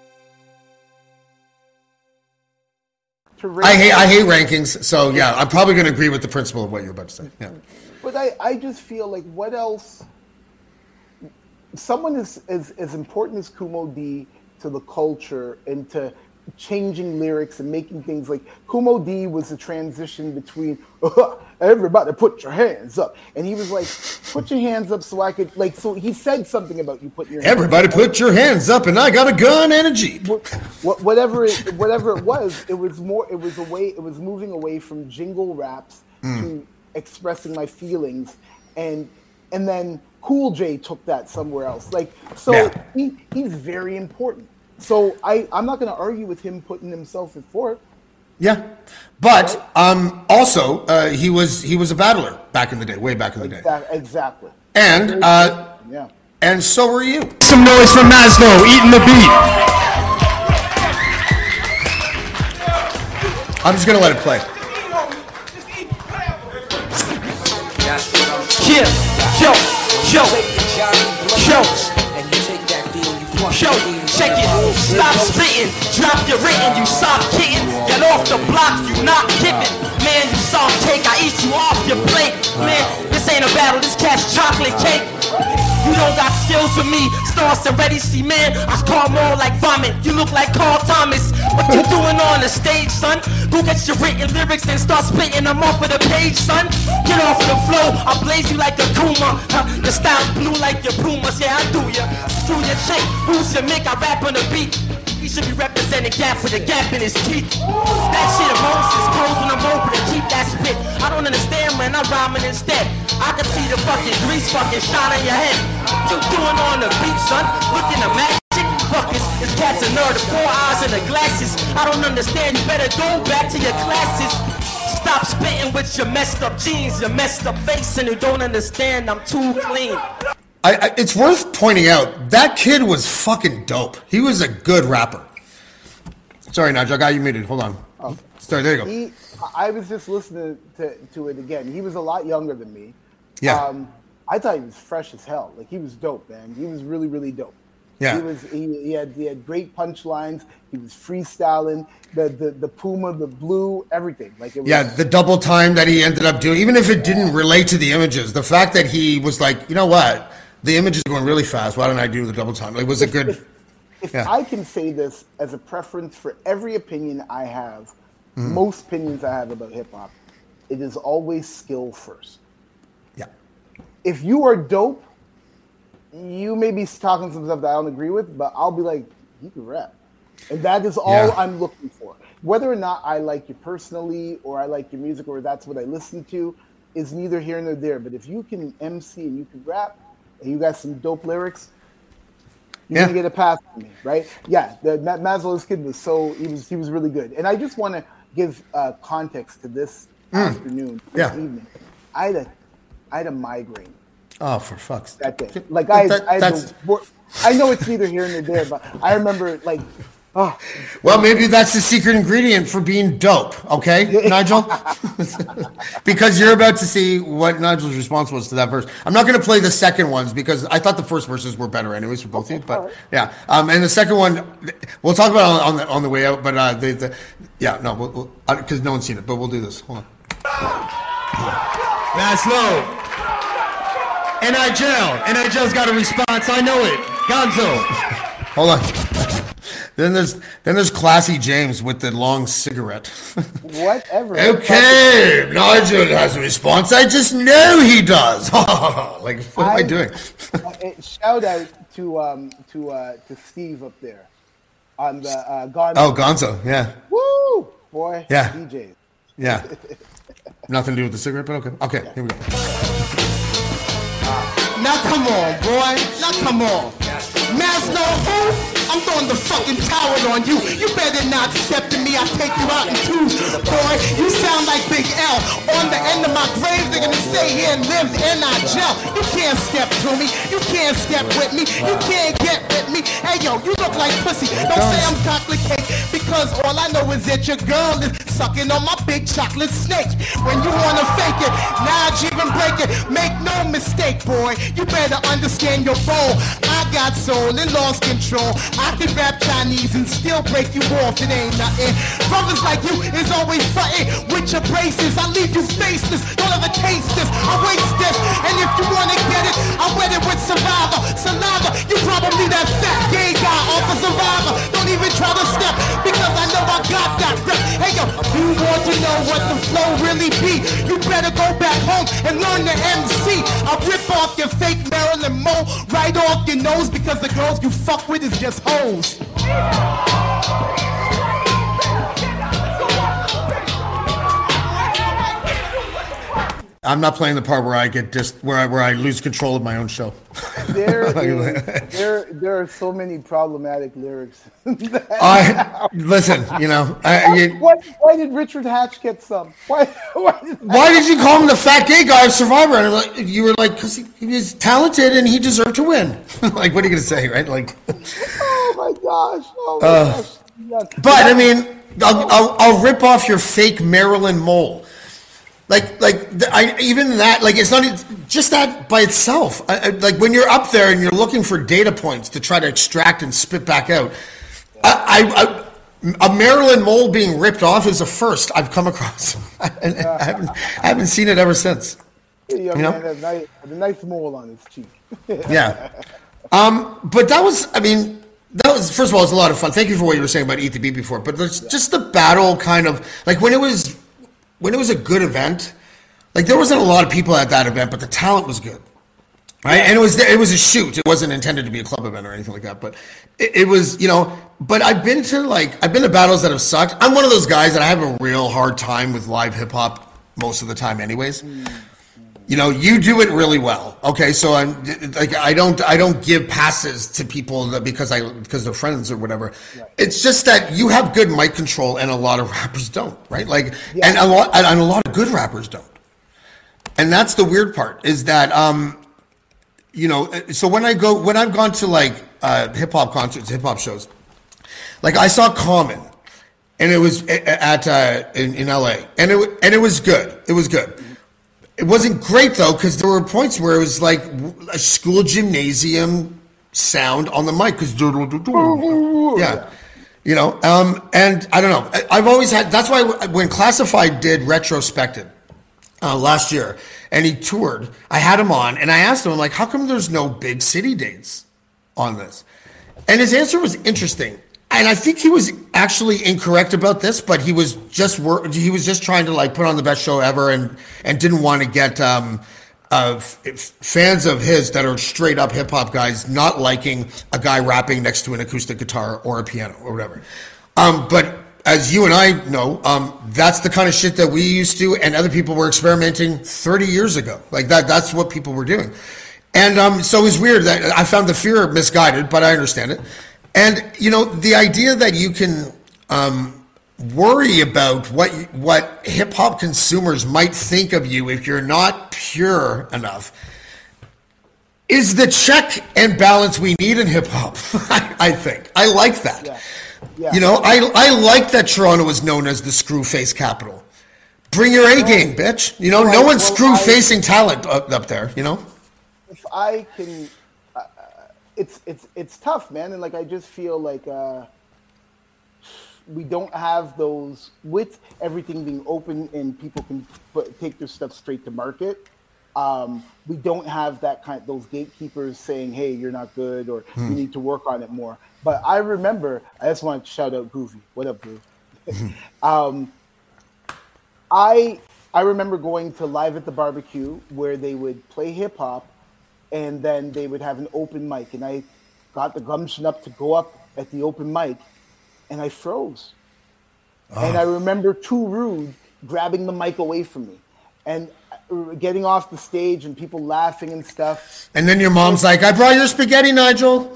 I hate rankings, so yeah, I'm probably going to agree with the principle of what you're about to say. Yeah. But I just feel like what else? Someone as important as Kumo D to the culture and to changing lyrics and making things like Kumo D was the transition between everybody put your hands up, and he was like, put your hands up so I could so he said something about you put your hands everybody up. Put your hands up and I got a gun and a Jeep. Whatever it was moving away from jingle raps expressing my feelings, and then Cool J took that somewhere else. Like, so he's very important. So I'm not going to argue with him putting himself at fourth. Yeah, but also he was a battler back in the day, way back in the day. Exactly. And yeah. And so were you. Some noise from Maslow, eating the beat. I'm just gonna let it play. Yo, check it. Stop spitting, drop your written, you soft kitten. Get off the block, you not giving. Man, you soft cake, I eat you off your plate. Man, this ain't a battle, this cat's chocolate cake. You don't got skills with me, stars already see, man. I scar more like vomit, you look like Carl Thomas. What you doing on the stage, son? Go get your written lyrics and start spitting them off of the page, son. Get off of the flow, I'll blaze you like a Kuma. Your style's blue like your Pumas, yeah I do ya. Screw your chick, who's your mick, I rap on the beat. He should be representing Gap with a gap in his teeth. That shit of Moses pose when I'm over to keep that spit. I don't understand, man, I'm rhyming instead. I can see the fucking grease fucking shot on your head. What you doing on the beat, son? Looking at magic fuckers. This cat's a nerd, the 4 eyes and the glasses. I don't understand, you better go back to your classes. Stop spitting with your messed up jeans, your messed up face, and you don't understand I'm too clean. It's worth pointing out, that kid was fucking dope. He was a good rapper. Sorry, Nigel, I got you muted. Hold on. Oh. Sorry, there you go. I was just listening to it again. He was a lot younger than me. Yeah. I thought he was fresh as hell. Like, he was dope, man. He was really, really dope. Yeah. He had great punchlines. He was freestyling. The Puma, the blue, everything. Like, it was, the double time that he ended up doing, even if it didn't relate to the images, the fact that he was like, you know what? The image is going really fast. Why don't I do the double time? It was a good... If I can say this as a preference for every opinion I have, most opinions I have about hip-hop, it is always skill first. Yeah. If you are dope, you may be talking some stuff that I don't agree with, but I'll be like, you can rap. And that is all I'm looking for. Whether or not I like you personally or I like your music or that's what I listen to is neither here nor there. But if you can MC and you can rap and you got some dope lyrics, you're gonna get a pass from me, right? Yeah, the Maslow's kid was he was really good. And I just want to give context to this afternoon, this evening. I had a migraine. Oh, for fuck's sake! That day, like I know it's neither here nor there, but I remember like, oh. Well, maybe that's the secret ingredient for being dope. Okay, Nigel, because you're about to see what Nigel's response was to that verse. I'm not going to play the second ones because I thought the first verses were better, anyways, for both of you. But yeah, and the second one we'll talk about on the way out. But because no one's seen it, but we'll do this. Hold on. Maslow. NIGEL's got a response. I know it. Gonzo. Hold on. Then there's Classy James with the long cigarette. Whatever. Okay, Nigel has a response. I just know he does. Like, what am I doing? Shout out to Steve up there on the Gonzo. Oh, Gonzo, yeah. Woo, boy. Yeah. DJ. Yeah. Nothing to do with the cigarette, but okay. Here we go. Now come on, boy. Now come on. Maslow, who? I'm throwing the fucking towel on you. You better not step to me. I'll take you out in two. Boy, you sound like Big L. On the end of my grave, they're gonna say here lives N.I.G.E.L. You can't step to me. You can't step with me. You can't get with me. Hey, yo, you look like pussy. Don't say I'm chocolate cake because all I know is that your girl is sucking on my big chocolate snake. When you wanna fake it, now you even break it. Make no mistake, boy. You better understand your role. I got soul and lost control. I can rap Chinese and still break you off. It ain't nothing. Brothers like you is always fighting with your braces. I leave you faceless. Don't ever taste this. I waste this. And if you wanna get it, I wet it with saliva. You probably that fat gay guy off a survivor. Don't even try to step because I know I got that rep. Hey yo, you want to know what the flow really be? You better go back home and learn the MC. I'll rip off your fake Marilyn Monroe right off your nose because the girls you fuck with is just hoes. I'm not playing the part where I get just where I lose control of my own show. There are so many problematic lyrics. Listen, Why did Richard Hatch get some? Why did you call him the fat gay guy of Survivor? And you were like, because he was talented and he deserved to win. Like, what are you gonna say, right? Like, oh my gosh. Yes. But I mean, I'll rip off your fake Marilyn mole. Even that, like, it's not just that by itself. Like, when you're up there and you're looking for data points to try to extract and spit back out, a Marilyn mole being ripped off is a first I've come across. And I haven't seen it ever since. Yeah, man, has a nice mole on his cheek. Yeah. But that was first of all, it's a lot of fun. Thank you for what you were saying about Eat the Beat before. But there's just the battle kind of like when it was a good event. Like, there wasn't a lot of people at that event, but the talent was good, right? And it was a shoot. It wasn't intended to be a club event or anything like that. But it was, But I've been to battles that have sucked. I'm one of those guys that I have a real hard time with live hip hop most of the time, anyways. You do it really well. Okay, so I'm like, I don't give passes to people because they're friends or whatever. Right. It's just that you have good mic control and a lot of rappers don't, right? Like, and a lot of good rappers don't. And that's the weird part is that, so when I've gone to like hip hop concerts, hip hop shows, like I saw Common, and it was in LA, and it was good. It was good. It wasn't great though, because there were points where it was like a school gymnasium sound on the mic, because and I don't know. I've always had. That's why when Classified did Retrospected last year, and he toured, I had him on, and I asked him, I'm like, how come there's no big city dates on this? And his answer was interesting. And I think he was actually incorrect about this, but he was just trying to like put on the best show ever, and didn't want to get fans of his that are straight up hip hop guys not liking a guy rapping next to an acoustic guitar or a piano or whatever. But as you and I know, that's the kind of shit that we used to, and other people were experimenting 30 years ago. Like that's what people were doing. And so it was weird that I found the fear misguided, but I understand it. And, the idea that you can worry about what hip-hop consumers might think of you if you're not pure enough is the check and balance we need in hip-hop, I think. I like that. Yeah. I like that Toronto was known as the screw-face capital. Bring your A-game, bitch. No one's screw-facing talent up there, If I can... It's tough, man, and like I just feel like we don't have those, with everything being open and people can take their stuff straight to market. We don't have those gatekeepers saying, "Hey, you're not good," or "You need to work on it more." But I remember, I just want to shout out Groovy. What up, Groovy? I remember going to Live at the Barbecue where they would play hip hop, and then they would have an open mic, and I got the gumption up to go up at the open mic, and I froze. And I remember Too Rude grabbing the mic away from me and getting off the stage and people laughing and stuff. And then your mom's like, "I brought your spaghetti, Nigel."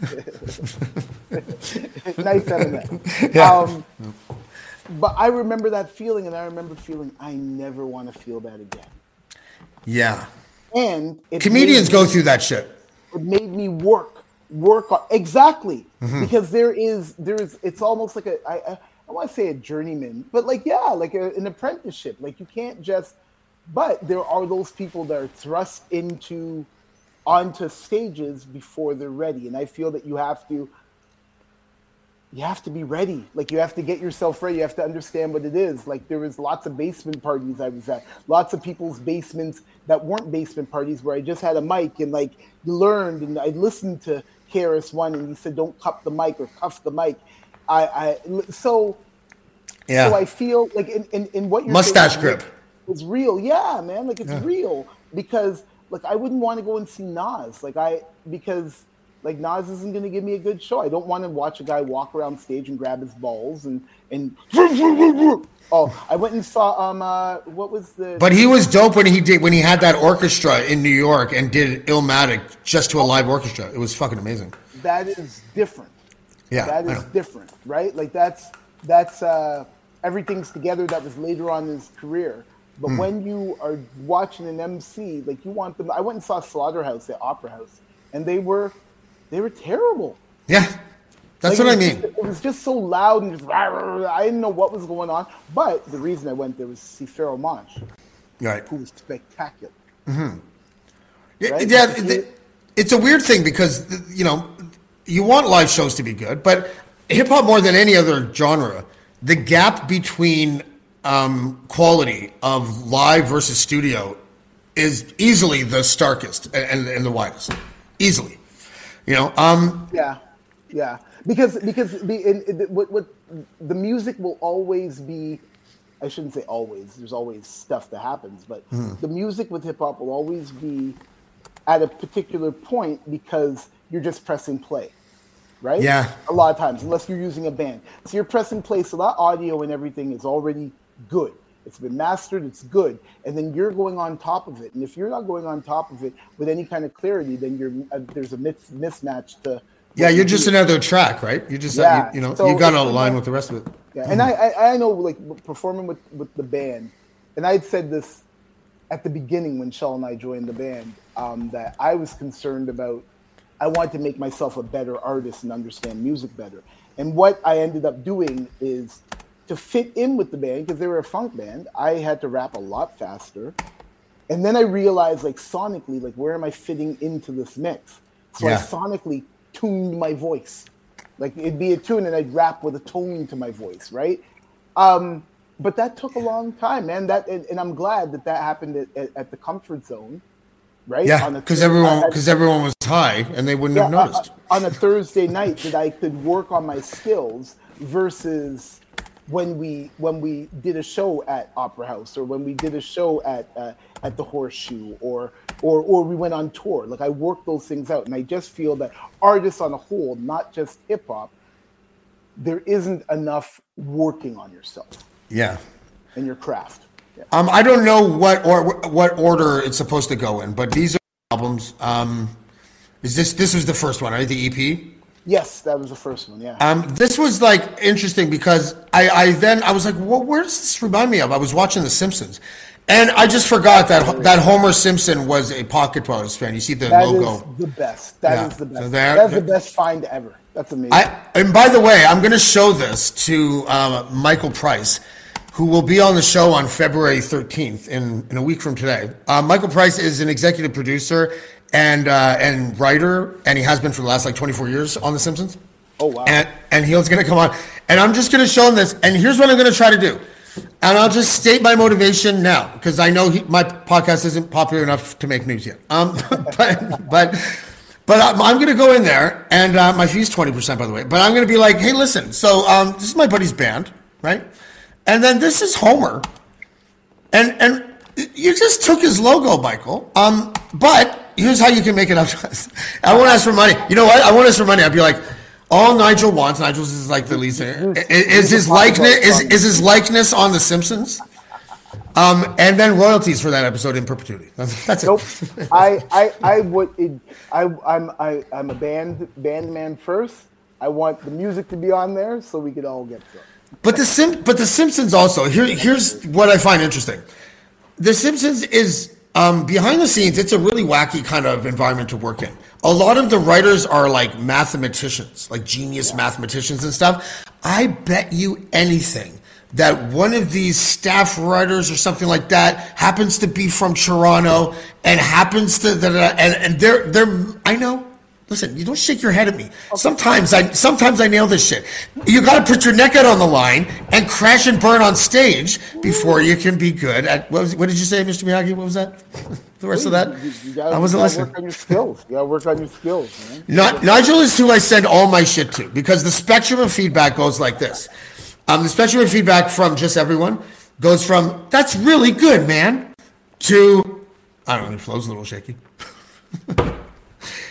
Nice having that. Yeah. But I remember that feeling, and I remember feeling I never want to feel that again. Yeah. And comedians go through that shit. It made me work on exactly, because there is it's almost like I want to say a journeyman, but like an apprenticeship. Like you can't just, but there are those people that are thrust onto stages before they're ready, and I feel that you have to be ready. Like you have to get yourself ready. You have to understand what it is. Like there was lots of basement parties I was at, lots of people's basements that weren't basement parties where I just had a mic, and like you learned, and I listened to KRS-One, and he said, "Don't cuff the mic or cuff the mic." So I feel like in what you're mustache saying, grip is real. Yeah, man. Like it's real, because like I wouldn't want to go and see Nas. Because like Nas isn't going to give me a good show. I don't want to watch a guy walk around stage and grab his balls and oh, I went and saw what was the? But he was dope when he had that orchestra in New York and did Illmatic just to a live orchestra. It was fucking amazing. That is different. Yeah, that is different, right? Like that's Everything's Together. That was later on in his career. But when you are watching an MC, like you want them. I went and saw Slaughterhouse at Opera House, and they were terrible. Yeah, that's like, what I mean. It was just so loud and just rah, rah, rah. I didn't know what was going on. But the reason I went there was to see Pharoah Monch, Right. who was spectacular. Mm-hmm. Right? Yeah, it's a weird thing because you want live shows to be good, but hip hop more than any other genre, the gap between quality of live versus studio is easily the starkest and the widest, easily. Yeah. Because what the music will always be. I shouldn't say always. There's always stuff that happens, but the music with hip hop will always be at a particular point because you're just pressing play, right? Yeah. A lot of times, unless you're using a band, so you're pressing play, so that audio and everything is already good. It's been mastered. It's good, and then you're going on top of it. And if you're not going on top of it with any kind of clarity, then there's a mismatch to. Yeah, you're just another track, right? You just Yeah. you So got to it's align like- with the rest of it. Yeah, and I know, like, performing with the band, and I had said this at the beginning when Shell and I joined the band, that I was concerned about, I wanted to make myself a better artist and understand music better. And what I ended up doing is to fit in with the band, because they were a funk band, I had to rap a lot faster. And then I realized, like, sonically, like, where am I fitting into this mix? So Yeah. I sonically tuned my voice. Like, it'd be a tune and I'd rap with a tone to my voice, right? But that took a long time, man. And I'm glad that happened at the Comfort Zone, right? Yeah, because everyone was high and they wouldn't have noticed. On a Thursday night that I could work on my skills versus when we did a show at Opera House or when we did a show at the Horseshoe or we went on tour. Like, I worked those things out, and I just feel that artists on a whole, not just hip hop, there isn't enough working on yourself. Yeah. And your craft. Yeah. I don't know what order it's supposed to go in, but these are albums. This was the first one, right? The EP. Yes, that was the first one. Yeah. This was like interesting because I was like, well, where does this remind me of? I was watching The Simpsons, and I just forgot that Homer Simpson was a Pocket Dwellers fan. You see the logo. That is the best. That is the best. So That's the best find ever. That's amazing. And by the way, I'm going to show this to Michael Price, who will be on the show on February 13th in a week from today. Michael Price is an executive producer and writer, and he has been for the last 24 years on The Simpsons. Oh, wow. And he's going to come on, and I'm just going to show him this, and here's what I'm going to try to do. And I'll just state my motivation now, because I know my podcast isn't popular enough to make news yet. But I'm going to go in there, and my fee's 20%, by the way. But I'm going to be like, hey, listen, so this is my buddy's band, right? And then this is Homer. And you just took his logo, Michael. But here's how you can make it up to us. I won't ask for money. You know what? I won't ask for money. I'd be like, all Nigel wants, Nigel's is like the lead singer, is his likeness on The Simpsons. And then royalties for that episode in perpetuity. That's it. Nope. I'm a band man first. I want the music to be on there so we could all get to it. But the Simpsons also. Here's what I find interesting. The Simpsons is behind the scenes. It's a really wacky kind of environment to work in. A lot of the writers are like mathematicians, like genius mathematicians and stuff. I bet you anything that one of these staff writers or something like that happens to be from Toronto and happens to and they're I know. Listen, you don't shake your head at me. Sometimes I nail this shit. You got to put your neck out on the line and crash and burn on stage before you can be good at what did you say, Mr. Miyagi? What was that? The rest of that? I wasn't listening. Work on your skills. You got to work on your skills, man. Nigel is who I send all my shit to because the spectrum of feedback goes like this. The spectrum of feedback from just everyone goes from "that's really good, man" to I don't know. It flows a little shaky.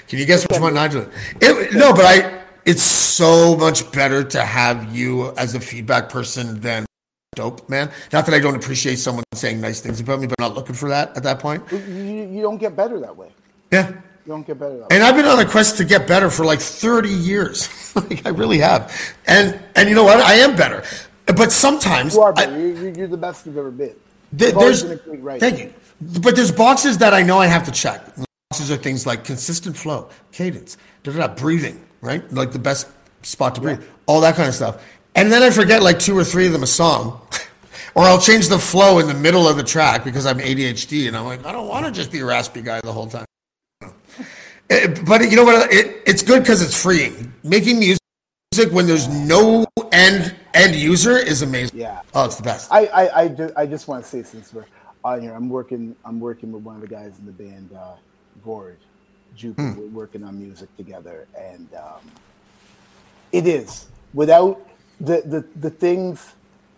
Can you guess which one Nigel? No, but it's so much better to have you as a feedback person than Dope, man. Not that I don't appreciate someone saying nice things about me, but I'm not looking for that at that point. You don't get better that way. Yeah. You don't get better that way. And I've been on a quest to get better for like 30 years. Like, I really have. And you know what? I am better. But sometimes... You are better. You're the best you've ever been. There's, been a great writer. Thank you. But there's boxes that I know I have to check. Boxes are things like consistent flow, cadence, breathing, right? Like the best spot to breathe, all that kind of stuff. And then I forget like 2 or 3 of them a song, or I'll change the flow in the middle of the track because I'm ADHD, and I'm like, I don't want to just be a raspy guy the whole time. But you know what? It's good because it's freeing. Making music when there's no end user is amazing. Yeah. Oh, it's the best. I just want to say, since we're on here, I'm working with one of the guys in the band, Gord Jupe. We're working on music together, and it is without the things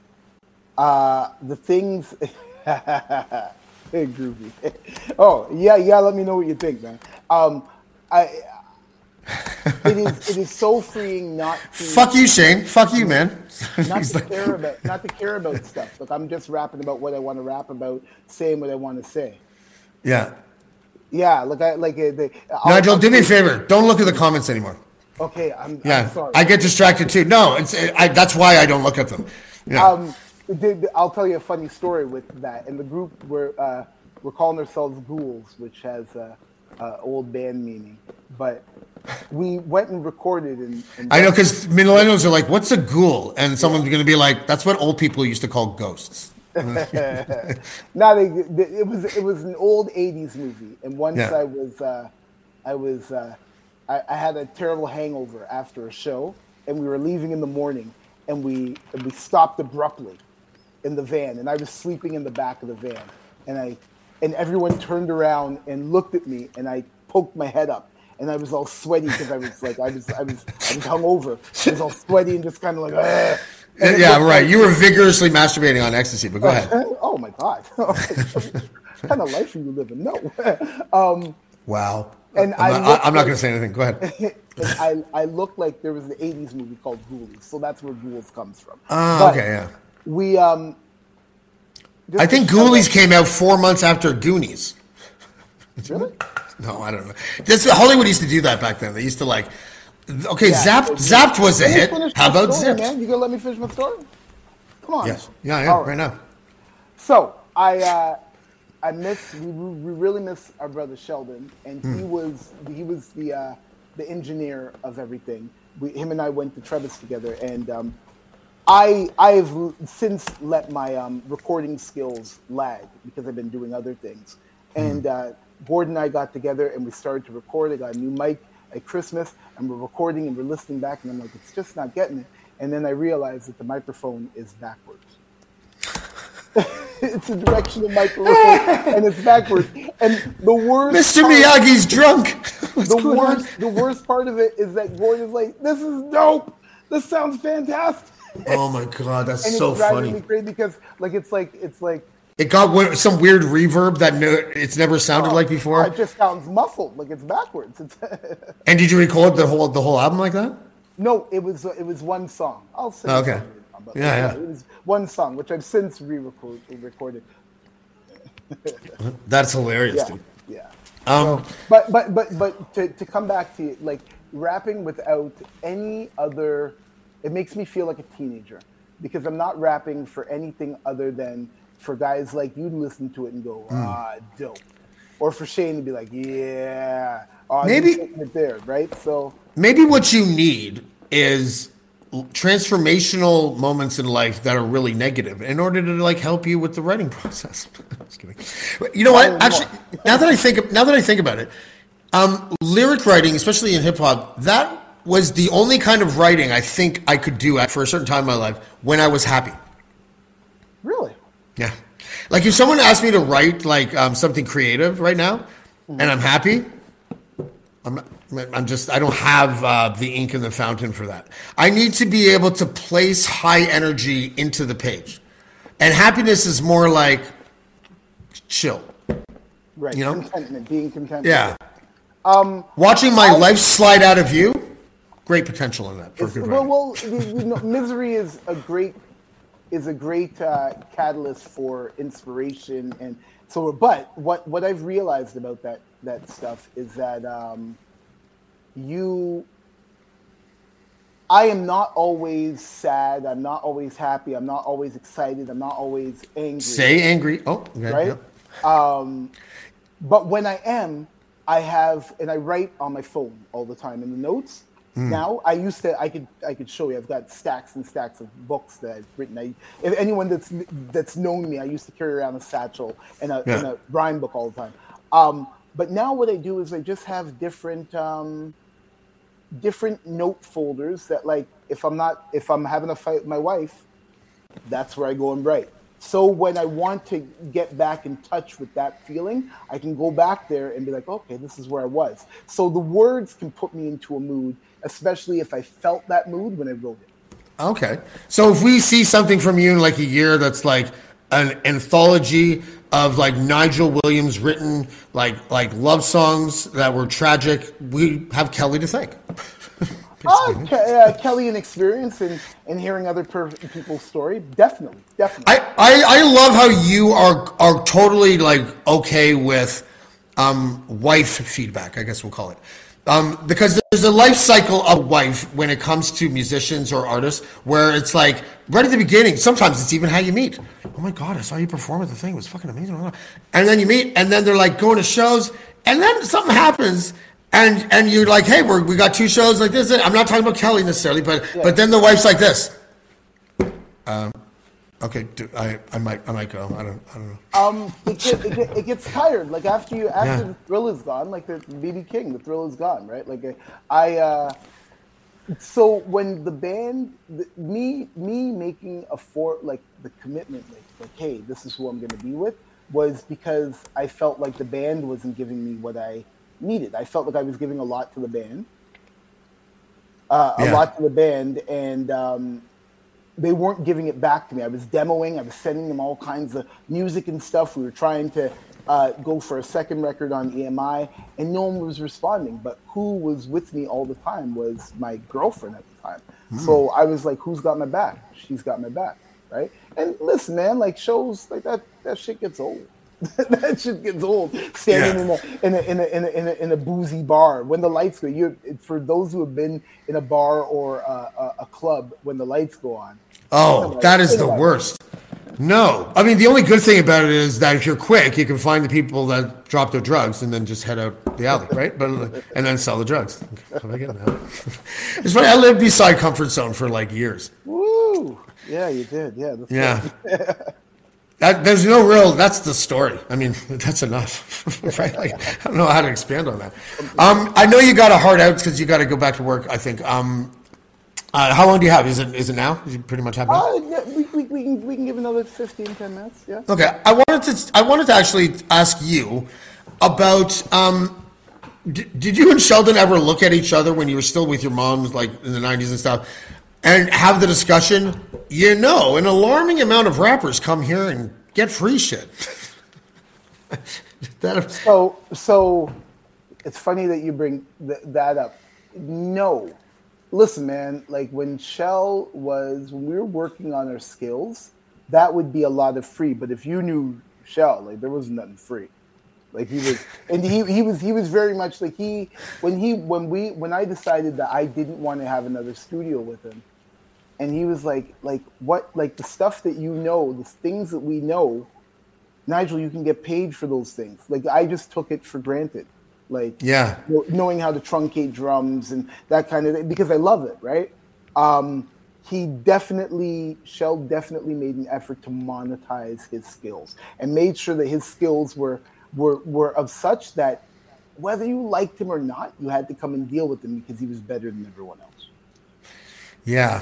hey, groovy. Oh yeah, let me know what you think, man. It is so freeing not to fuck you, Shane. Fuck you, man. not to care about stuff. Like, I'm just rapping about what I want to rap about, saying what I want to say. Yeah. Nigel, do me a favor. Don't look at the comments anymore. Okay, I'm sorry. I get distracted too. No, that's why I don't look at them. Yeah. I'll tell you a funny story with that. In the group, we're calling ourselves Ghouls, which has old band meaning. But we went and recorded. I know, because millennials are like, "What's a ghoul?" And someone's going to be like, "That's what old people used to call ghosts." No, it was an old '80s movie, and once I had a terrible hangover after a show, and we were leaving in the morning, and we stopped abruptly in the van, and I was sleeping in the back of the van, and everyone turned around and looked at me, and I poked my head up, and I was all sweaty because I was hungover. I was all sweaty and just kind of like, ugh. Yeah, right. You were vigorously masturbating on ecstasy, but go ahead. Oh my God. What kind of life are you living? No. Wow. And I'm not going to say anything. Go ahead. And I looked like there was an 80s movie called Ghoulies, so that's where Ghouls comes from. Okay, yeah. We I think Ghoulies came out 4 months after Goonies. Really? No, I don't know. Hollywood used to do that back then. They used to like, okay, Zapped was a hit. How about Zipped? Man? You gonna let me finish my story? Come on. Yes. Yeah, right now. So we really miss our brother Sheldon, and he was the engineer of everything. Him and I went to Trevis together, and I've since let my recording skills lag because I've been doing other things. And Gord and I got together and we started to record. I got a new mic at Christmas, and we're recording and we're listening back, and I'm like, it's just not getting it. And then I realized that the microphone is backwards. It's a directional microphone, and it's backwards. And the worst, Mr. Miyagi's drunk. The worst part of it is that Gord is like, "This is dope. This sounds fantastic." Oh my God, that's and so it's driving funny. me crazy because it's like it got some weird reverb that it's never sounded like before. It just sounds muffled, like it's backwards. And did you record the whole album like that? No, it was one song. I'll say. Okay. Yeah. It was one song, which I've since re-recorded. That's hilarious, dude. Yeah. But to come back to it, like rapping without any other, it makes me feel like a teenager because I'm not rapping for anything other than for guys like you to listen to it and go, dope, or for Shane to be like, yeah, maybe it there, right? So maybe what you need is transformational moments in life that are really negative in order to like help you with the writing process. Just kidding. You know what? Actually, now that I think about it, lyric writing, especially in hip hop, that was the only kind of writing I think I could do for a certain time in my life when I was happy. Really? Yeah. Like if someone asked me to write like something creative right now, and I'm happy, I don't have the ink in the fountain for that. I need to be able to place high energy into the page. And happiness is more like chill. Right. You know? Contentment, being content. Yeah. Watching my life slide out of you, great potential in that for good writing. Misery is a great catalyst for inspiration, and so. But what I've realized about that stuff is that I am not always sad. I'm not always happy. I'm not always excited. I'm not always angry. Say angry. Oh, okay, right. Yeah. But when I am, I write on my phone all the time in the notes. Now I could show you. I've got stacks and stacks of books that I've written. If anyone that's known me, I used to carry around a satchel and a rhyme book all the time. But now what I do is I just have different note folders that, like, if I'm having a fight with my wife, that's where I go and write. So when I want to get back in touch with that feeling, I can go back there and be like, okay, this is where I was. So the words can put me into a mood, especially if I felt that mood when I wrote it. Okay. So if we see something from you in like a year that's like an anthology of like Nigel Williams written like love songs that were tragic, we have Kelly to thank. Kelly and experience and hearing other people's story, definitely. I love how you are totally like okay with wife feedback, I guess we'll call it, because there's a life cycle of wife when it comes to musicians or artists where it's like right at the beginning. Sometimes it's even how you meet. Oh my God, I saw you perform at the thing; it was fucking amazing. And then you meet, and then they're like going to shows, and then something happens. And you're like, hey, we got 2 shows like this. I'm not talking about Kelly necessarily, but then the wife's like this. Okay, I might go. I don't know. It gets tired. Like after the thrill is gone, like the B.B. King, the thrill is gone, right? Like so when the band, me making the commitment, like hey, this is who I'm going to be with, was because I felt like the band wasn't giving me what I needed. I felt like I was giving a lot to the band, and they weren't giving it back to me. I was demoing, I was sending them all kinds of music and stuff. We were trying to go for a second record on EMI, and no one was responding. But who was with me all the time was my girlfriend at the time. So I was like, who's got my back? She's got my back, right? And listen, man, like shows like that shit gets old. That shit gets old. Standing in a boozy bar when the lights go. For those who have been in a bar or a club when the lights go on. Oh, that is the worst. No, I mean the only good thing about it is that if you're quick, you can find the people that drop their drugs and then just head out the alley, right? And then sell the drugs. How do I get that? It's funny. I lived beside Comfort Zone for like years. Woo! Yeah, you did. Yeah. There's no real. That's the story. I mean, that's enough, right? Like, I don't know how to expand on that. I know you got a hard out because you got to go back to work. I think. How long do you have? Is it now? You pretty much have now? Yeah, we can give another 10 minutes. Yeah. Okay. I wanted to actually ask you about. Did you and Sheldon ever look at each other when you were still with your moms, like in the 90s and stuff, and have the discussion? An alarming amount of rappers come here and get free shit. So it's funny that you bring that up. No. Listen, man, like when we were working on our skills, that would be a lot of free. But if you knew Shell, like there was nothing free. Like he was very much like when I decided that I didn't want to have another studio with him. And he was like what, like the stuff that the things that we know, Nigel, you can get paid for those things. Like I just took it for granted. Like knowing how to truncate drums and that kind of thing, because I love it, right? Shell definitely made an effort to monetize his skills and made sure that his skills were of such that whether you liked him or not, you had to come and deal with him because he was better than everyone else. Yeah.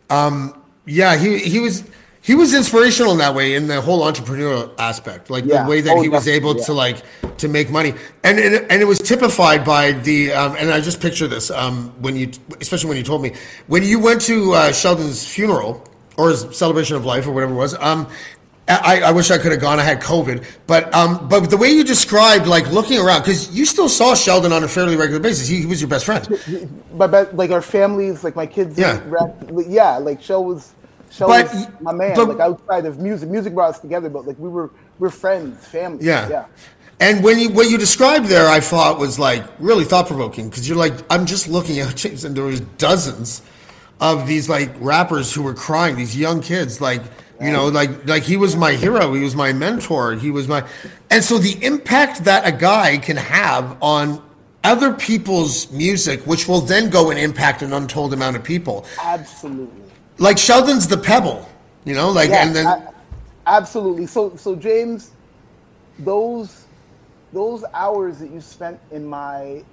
He was inspirational in that way, in the whole entrepreneurial aspect, like the way that he was able to make money, and it was typified by the and I just picture this especially when you told me when you went to Sheldon's funeral or his celebration of life or whatever it was, I wish I could have gone. I had COVID, but the way you described, like looking around, because you still saw Sheldon on a fairly regular basis. He was your best friend. But like our families, like my kids, like Shell was my man. Like outside of music brought us together, but like we're friends, family. Yeah. And what you described there, I thought was like really thought provoking, because you're like, I'm just looking at James, and there was dozens of these like rappers who were crying, these young kids, like. You know, like he was my hero. He was my mentor. And so the impact that a guy can have on other people's music, which will then go and impact an untold amount of people. Absolutely. Like Sheldon's the pebble, you know, like, and then. Absolutely. So James, those hours that you spent in my,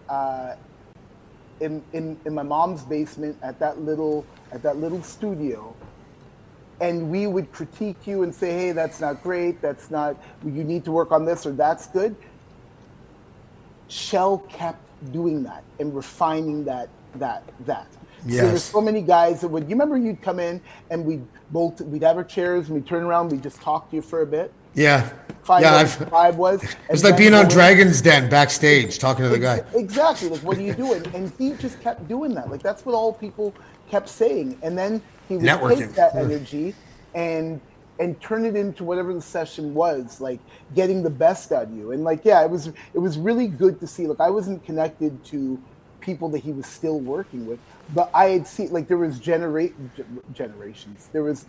in my mom's basement at that little studio, and we would critique you and say, hey, that's not great, you need to work on this, or that's good. Shell kept doing that and refining that. Yes. So there's so many guys that you remember you'd come in and we'd have our chairs and we'd turn around, we'd just talk to you for a bit. Yeah. Five was. It's like being on Dragon's Den backstage, talking to the guy. Exactly. Like, what are you doing? And he just kept doing that. Like, that's what all people kept saying. And then he would take that energy and turn it into whatever the session was, like getting the best out of you. And like, yeah, it was really good to see. Like, I wasn't connected to people that he was still working with, but I had seen, like, there was generations. There was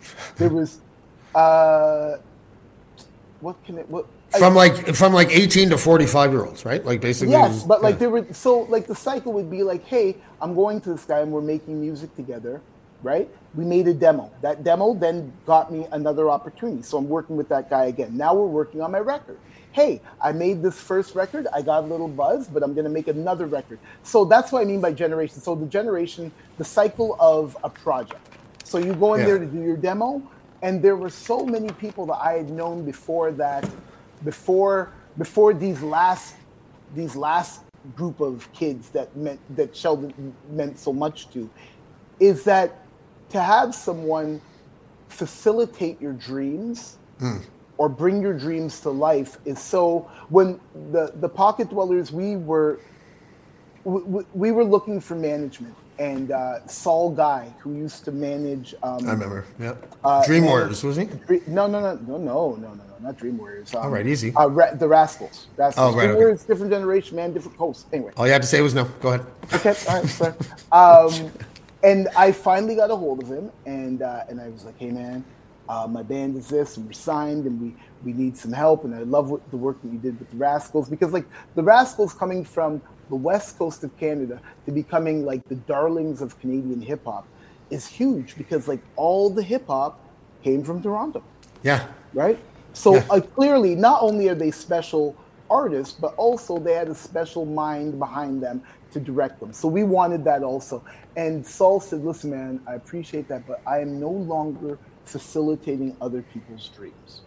from like 18 to 45-year-olds, right? Like, basically. Yes, but like there were, so like the cycle would be like, hey, I'm going to this guy and we're making music together, right? We made a demo. That demo then got me another opportunity. So I'm working with that guy again. Now we're working on my record. Hey, I made this first record. I got a little buzz, but I'm going to make another record. So that's what I mean by generation. So the cycle of a project. So you go in there to do your demo, and there were so many people that I had known before that, before these last group of kids that Sheldon meant so much to, is that to have someone facilitate your dreams or bring your dreams to life is so. When the Pocket Dwellers, we were looking for management, and Saul Guy, who used to manage. I remember. Yeah. Dream Warriors, was he? No, not Dream Warriors. All right, easy. The Rascals. Oh, right. Dream okay. Warriors, different generation, man, different coast. Anyway. All you had to say was no. Go ahead. Okay. All right. Sorry. And I finally got a hold of him, and I was like, hey, man, my band is this, and we're signed, and we need some help, and I love the work that you did with the Rascals, because like the Rascals coming from the west coast of Canada to becoming like the darlings of Canadian hip hop is huge, because like all the hip hop came from Toronto. Yeah. Right. So clearly, not only are they special artists, but also they had a special mind behind them to direct them. So we wanted that also. And Saul said, listen, man, I appreciate that, but I am no longer facilitating other people's dreams.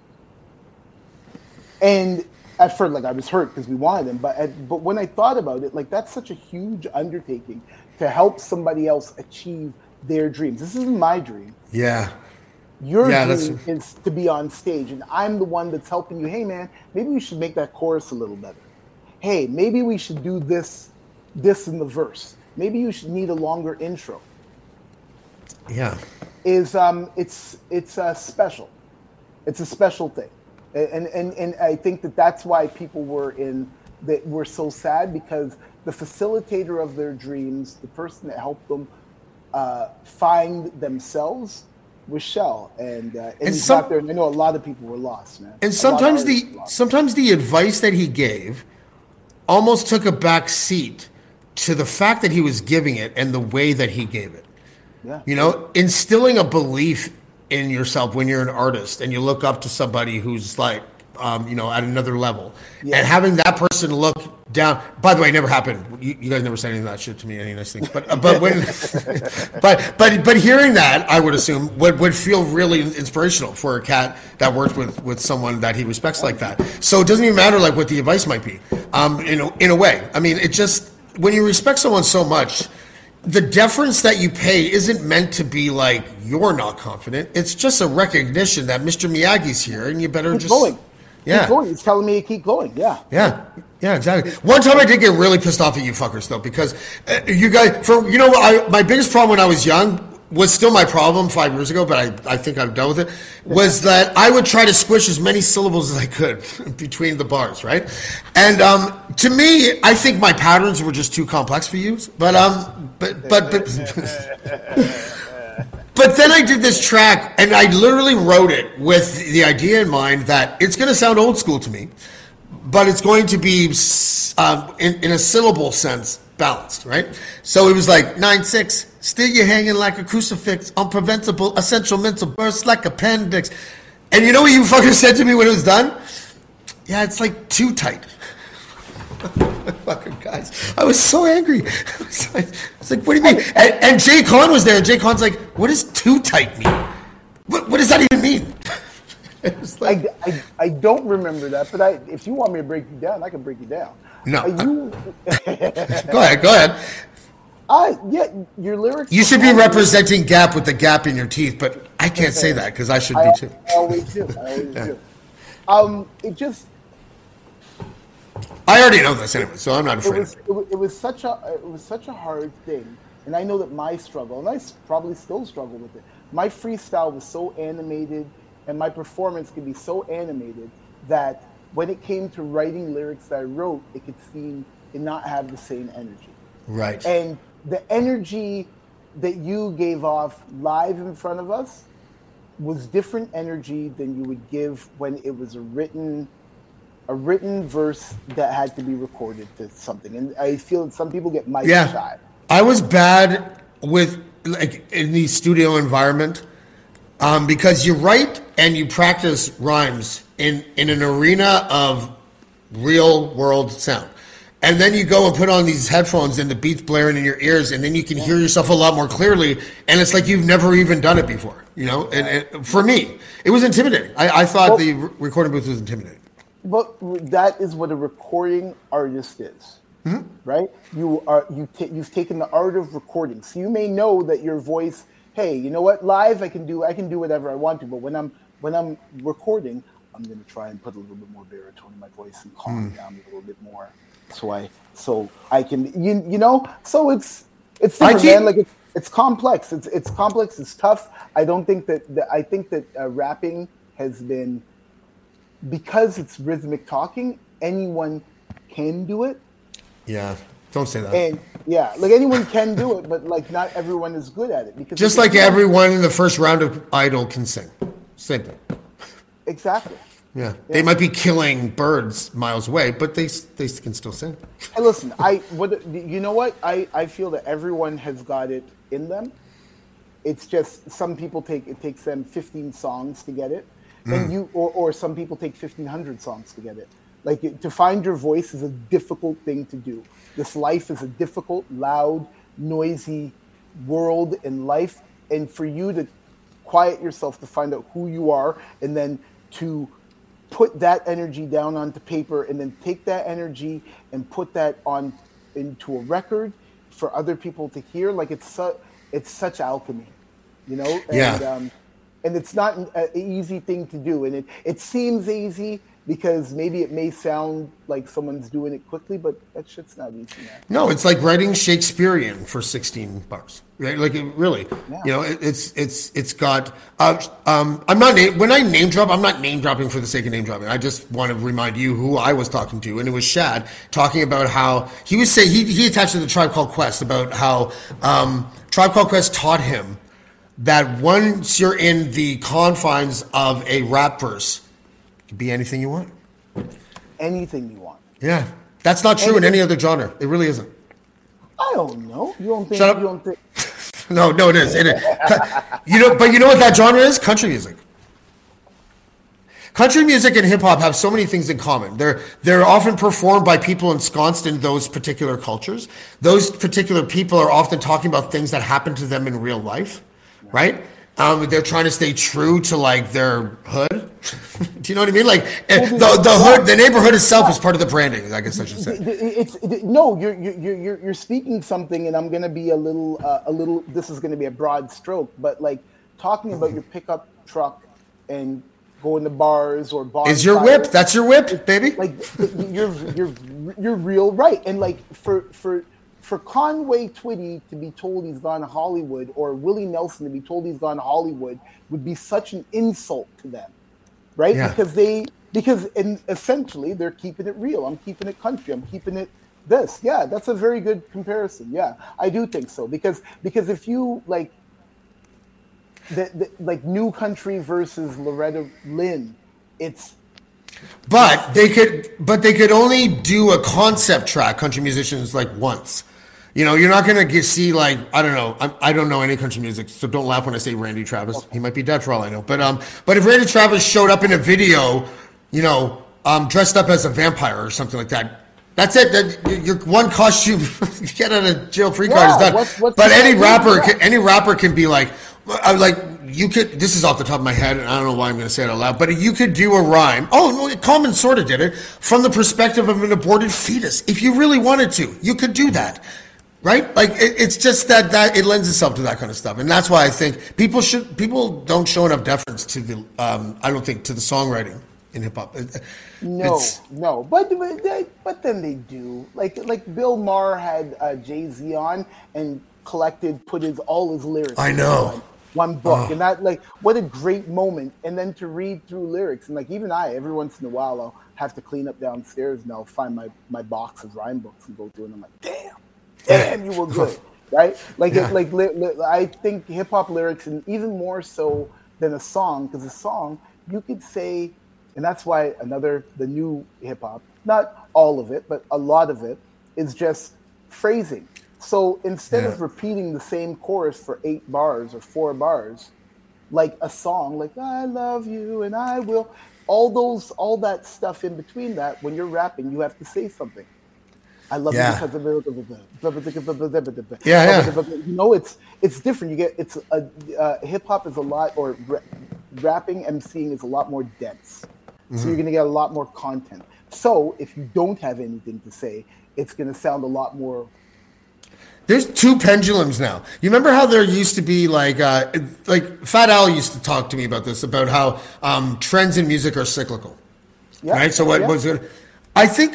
And at first, like, I was hurt because we wanted them, but when I thought about it, like, that's such a huge undertaking to help somebody else achieve their dreams. This isn't my dream. Yeah. Your dream is to be on stage, and I'm the one that's helping you. Hey, man, maybe we should make that chorus a little better. Hey, maybe we should do this in the verse. Maybe you should need a longer intro. Yeah. It's special. It's a special thing. And I think that's why people were so sad, because the facilitator of their dreams, the person that helped them find themselves, was Shell. And he got there, and I know a lot of people were lost, man. And sometimes the advice that he gave almost took a back seat to the fact that he was giving it and the way that he gave it. Yeah. You know, instilling a belief in yourself when you're an artist and you look up to somebody who's like, at another level, and having that person look down. By the way, it never happened. You guys never said any of that shit to me, any nice things. But when, but hearing that, I would assume would feel really inspirational for a cat that worked with someone that he respects like that. So it doesn't even matter like what the advice might be. In a way, I mean, it just, when you respect someone so much, the deference that you pay isn't meant to be like you're not confident. It's just a recognition that Mr. Miyagi's here, and you better Keep just going. Yeah. Keep going. He's telling me to keep going. Yeah. Yeah, exactly. One time I did get really pissed off at you fuckers though, because you guys, my biggest problem when I was young was still my problem 5 years ago, but I think I've dealt with it, was that I would try to squish as many syllables as I could between the bars, right? And to me, I think my patterns were just too complex for you. But But then I did this track, and I literally wrote it with the idea in mind that it's going to sound old school to me, but it's going to be in a syllable sense balanced, right? So it was like 9-6, still you're hanging like a crucifix, unpreventable, essential mental burst like appendix. And you know what you fuckers said to me when it was done? Yeah, it's like too tight. Fucking guys, I was so angry. I was like, what do you mean? And Jay Khan was there, and Jay Khan's like, what does too tight mean? What does that even mean? It was like, I don't remember that, but if you want me to break you down, I can break you down. No. You, go ahead. Yeah, your lyrics. You should be representing Gap with the gap in your teeth, but I can't say that because I should be too. I always do. It just. I already know this anyway, so I'm not afraid. It was such a hard thing, and I know that my struggle, and I probably still struggle with it. My freestyle was so animated, and my performance could be so animated that when it came to writing lyrics that I wrote, it could seem to not have the same energy. Right. And the energy that you gave off live in front of us was different energy than you would give when it was a written verse that had to be recorded to something. And I feel that some people get mic shy. I was bad with like in the studio environment because you write and you practice rhymes in an arena of real world sound. And then you go and put on these headphones and the beat's blaring in your ears, and then you can hear yourself a lot more clearly, and it's like you've never even done it before, you know? And for me, it was intimidating. I thought the recording booth was intimidating. But that is what a recording artist is, right? You've taken the art of recording. So you may know that your voice, hey, you know what? Live, I can do whatever I want to. But when I'm recording, I'm going to try and put a little bit more baritone in my voice and calm down a little bit more. So I can, you know. So it's different, man. Like it's complex. It's complex. It's tough. I don't think that. I think that rapping has been. Because it's rhythmic talking, anyone can do it. Yeah, don't say that. And yeah, like anyone can do it, but like not everyone is good at it. Because just like everyone in the first round of Idol can sing. Same thing. Exactly. Yeah, they might be killing birds miles away, but they can still sing. Hey, listen, you know what? I feel that everyone has got it in them. It's just some people it takes them 15 songs to get it. And or some people take 1,500 songs to get it. Like to find your voice is a difficult thing to do. This life is a difficult, loud, noisy world in life. And for you to quiet yourself to find out who you are and then to put that energy down onto paper and then take that energy and put that into a record for other people to hear, like it's such alchemy, you know? And, and it's not an easy thing to do. And it seems easy because maybe it may sound like someone's doing it quickly, but that shit's not easy, man. No, it's like writing Shakespearean for 16 bars. Right? Like it really, you know, it's got. I'm not when I name drop. I'm not name dropping for the sake of name dropping. I just want to remind you who I was talking to, and it was Shad talking about how he was saying he attached to the Tribe Called Quest about how Tribe Called Quest taught him that once you're in the confines of a rap verse, it can be anything you want. Anything you want. Yeah, that's not true in any other genre. It really isn't. I don't know. You don't think? Shut up. You don't think? No, it is. It is. But you know what that genre is? Country music. Country music and hip hop have so many things in common. They're often performed by people ensconced in those particular cultures. Those particular people are often talking about things that happen to them in real life. Right? They're trying to stay true to like their hood. Do Do you know what I mean? Like the hood, the neighborhood itself is part of the branding. I guess I should say. No, you're speaking something, and I'm going to be a little. This is going to be a broad stroke, but like talking about your pickup truck and going to bars or bonfires. Is your whip? That's your whip, baby. Like you're real right, and like for Conway Twitty to be told he's gone to Hollywood, or Willie Nelson to be told he's gone to Hollywood, would be such an insult to them, right? Yeah. Because essentially they're keeping it real. I'm keeping it country. I'm keeping it this. Yeah, that's a very good comparison. Yeah, I do think so. Because if you like like New Country versus Loretta Lynn, it's. But they could only do a concept track, country musicians, like once. You know, you're not going to see like, I don't know. I don't know any country music, so don't laugh when I say Randy Travis. He might be dead for all I know. But if Randy Travis showed up in a video, you know, dressed up as a vampire or something like that, that's it. That your one costume, get out of jail free card is done. But any rapper can be like you could. This is off the top of my head, and I don't know why I'm going to say it out loud. But you could do a rhyme. Oh no, Common sort of did it from the perspective of an aborted fetus. If you really wanted to, you could do that. Right? Like it's just that it lends itself to that kind of stuff, and that's why I think people don't show enough deference to the I don't think to the songwriting in hip hop. No, but then they do. Like Bill Maher had Jay-Z on and put all his lyrics. I know. In one book, and that like what a great moment. And then to read through lyrics, and like even every once in a while I'll have to clean up downstairs and I'll find my box of rhyme books and go through, and I'm like, damn, you were good, right? Like, I think hip hop lyrics, and even more so than a song, because a song you could say, and that's why the new hip hop, not all of it, but a lot of it is just phrasing. So instead of repeating the same chorus for 8 bars or 4 bars, like a song, like I love you and I will, all that stuff in between that, when you're rapping, you have to say something. I love you because of you know, it's different. Hip hop is a lot, or rapping, emceeing is a lot more dense. So you're going to get a lot more content. So if you don't have anything to say, it's going to sound a lot more. There's 2 pendulums now. You remember how there used to be like Fat Al used to talk to me about this, about how trends in music are cyclical. Yeah, right. So what was it? I think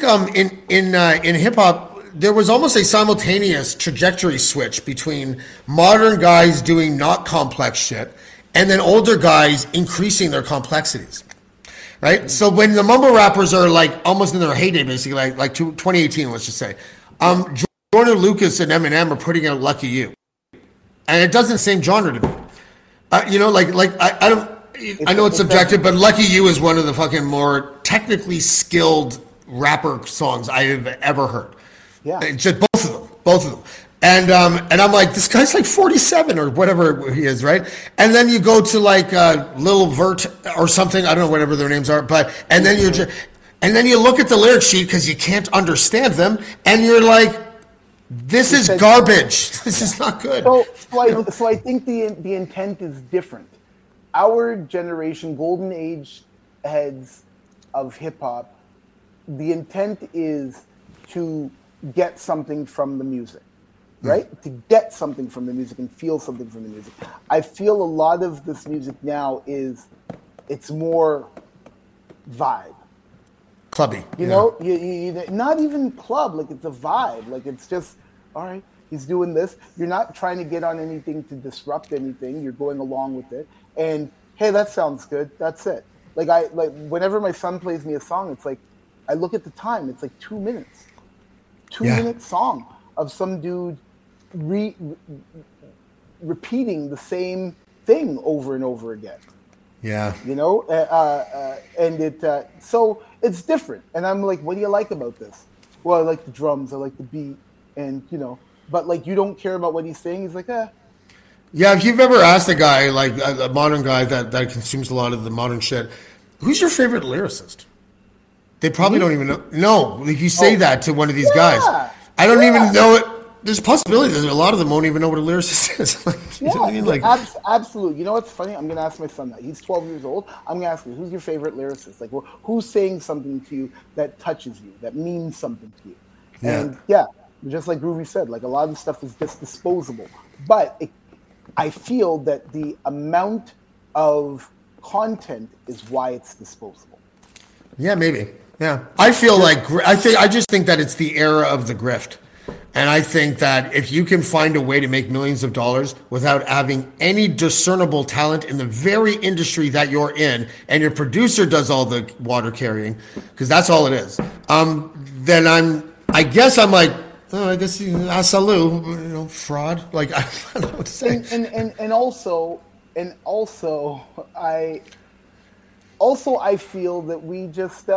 in hip hop there was almost a simultaneous trajectory switch between modern guys doing not complex shit and then older guys increasing their complexities. Right? So when the mumble rappers are like almost in their heyday, basically like 2018, let's just say, Jordan Lucas and Eminem are putting out Lucky You, and it doesn't same genre to me. You know, I don't. I know it's subjective, but Lucky You is one of the fucking more technically skilled rapper songs I have ever heard. Yeah, it's just both of them. And I'm like, this guy's like 47 or whatever he is, right? And then you go to like Lil Vert or something, I don't know whatever their names are, and then you look at the lyric sheet because you can't understand them, and you're like, this is garbage. This is not good. So I think the intent is different. Our generation, golden age heads of hip hop, the intent is to get something from the music, right? To get something from the music and feel something from the music. I feel a lot of this music now it's more vibe. Clubby. You know, you not even club, like it's a vibe. Like it's just, all right, he's doing this. You're not trying to get on anything to disrupt anything. You're going along with it. And hey, that sounds good. That's it. Like whenever my son plays me a song, it's like, I look at the time, it's like 2 minutes. 2-minute song of some dude repeating the same thing over and over again. Yeah. You know, and so it's different. And I'm like, what do you like about this? Well, I like the drums, I like the beat, and you know, but like you don't care about what he's saying. He's like, Yeah, if you've ever asked a guy, like a modern guy that consumes a lot of the modern shit, who's your favorite lyricist? They probably don't even know. No, if you say that to one of these guys, I don't even know it. there's a possibility that a lot of them won't even know what a lyricist is. Like, you know what I mean? Like, absolutely. You know what's funny? I'm gonna ask my son that. He's 12 years old. I'm gonna ask him, who's your favorite lyricist? Like, who's saying something to you that touches you, that means something to you? And just like Groovy said, like a lot of the stuff is just disposable. But I feel that the amount of content is why it's disposable. Yeah, maybe. Yeah, I feel like I just think that it's the era of the grift. And I think that if you can find a way to make millions of dollars without having any discernible talent in the very industry that you're in, and your producer does all the water carrying, because that's all it is, then I guess I'm like, oh, I guess salut, fraud. Like, I don't know what to say. And also I feel that we just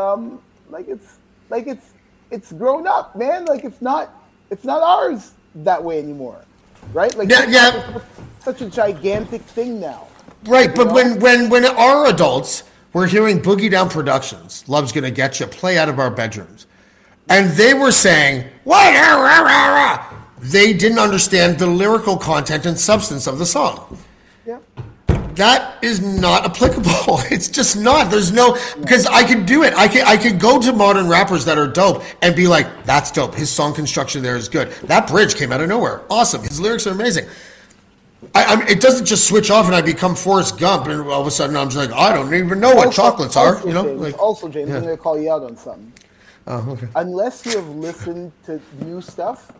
it's grown up, man. Like it's not ours that way anymore, right? Like yeah. Such a gigantic thing now. Right, but when our adults were hearing Boogie Down Productions, Love's Gonna Get You, play out of our bedrooms, and they were saying, what? They didn't understand the lyrical content and substance of the song. Yeah. That is not applicable. It's just not. There's no, because I could do it. I could go to modern rappers that are dope and be like, that's dope. His song construction there is good. That bridge came out of nowhere. Awesome. His lyrics are amazing. It doesn't just switch off and I become Forrest Gump and all of a sudden I'm just like, I don't even know what chocolates are. James, I'm going to call you out on something. Oh, okay. Unless you have listened to new stuff.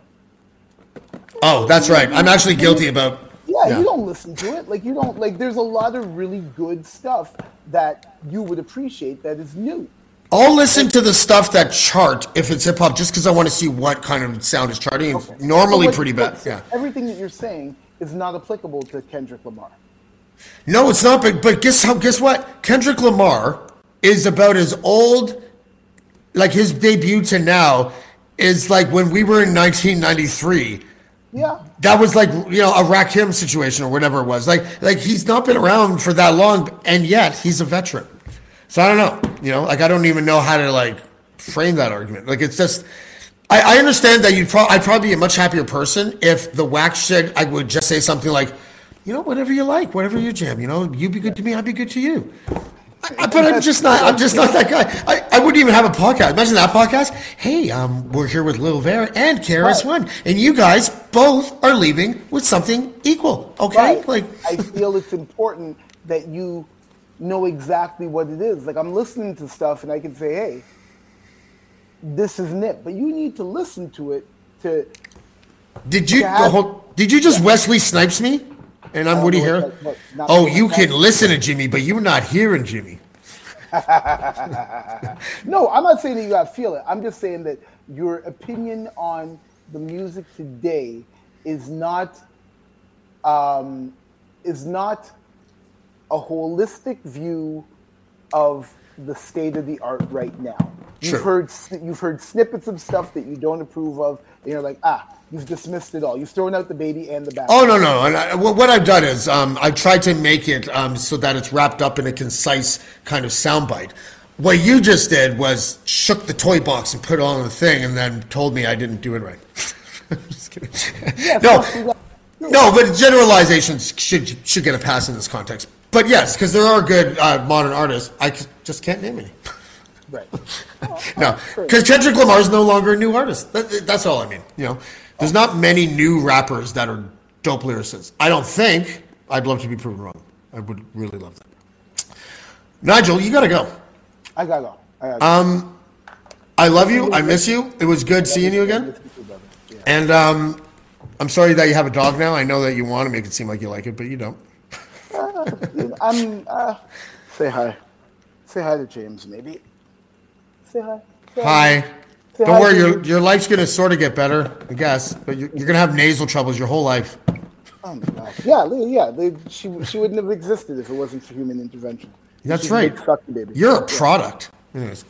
Oh, that's right. I'm actually guilty about. Yeah, you don't listen to it. Like, you don't, like, there's a lot of really good stuff that you would appreciate that is new. I'll listen to the stuff that chart if it's hip hop just because I want to see what kind of sound is charting. Okay. It's normally pretty bad. Yeah. Everything that you're saying is not applicable to Kendrick Lamar. No, it's not. But guess what? Kendrick Lamar is about as old, like his debut to now is like when we were in 1993. Yeah. That was like, a Rakim situation or whatever it was. Like he's not been around for that long, and yet he's a veteran. So I don't know, I don't even know how to frame that argument. Like it's just, I understand that I'd probably be a much happier person if the wax shit, I would just say something like, whatever you like, whatever you jam, you be good to me, I'll be good to you. But I'm just not that guy. I wouldn't even have a podcast. Imagine that podcast. Hey, we're here with Lil Vera and KRS-One, and you guys both are leaving with something equal. Okay, right. I feel it's important that you know exactly what it is. Like I'm listening to stuff, and I can say, hey, this isn't it. But you need to listen to it to. Did you just Wesley Snipes me? And I'm Woody Harrelson. You can listen to Jimmy, but you're not hearing Jimmy. No, I'm not saying that you got to feel it. I'm just saying that your opinion on the music today is not a holistic view of the state of the art right now. You've heard snippets of stuff that you don't approve of, and you're like, you've dismissed it all. You've thrown out the baby and the bath. Oh, no. And what I've done is I've tried to make it so that it's wrapped up in a concise kind of soundbite. What you just did was shook the toy box and put it on the thing and then told me I didn't do it right. I'm just kidding. No, but generalizations should get a pass in this context. But yes, because there are good modern artists. I just can't name any. Right. No, because Kendrick Lamar is no longer a new artist. That's all I mean. There's not many new rappers that are dope lyricists. I don't think. I'd love to be proven wrong. I would really love that. Nigel, you gotta go. I gotta go. I love you. I miss you. It was good seeing you again. And I'm sorry that you have a dog now. I know that you want to make it seem like you like it, but you don't. Say hi. Say hi to James, maybe. Say hi. Hi. Don't worry, your life's going to sort of get better, I guess, but you're going to have nasal troubles your whole life. Oh, my God. Yeah. She wouldn't have existed if it wasn't for human intervention. That's right. Baby. You're a product. Anyways,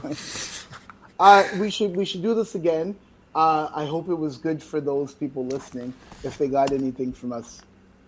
we should do this again. I hope it was good for those people listening, if they got anything from us.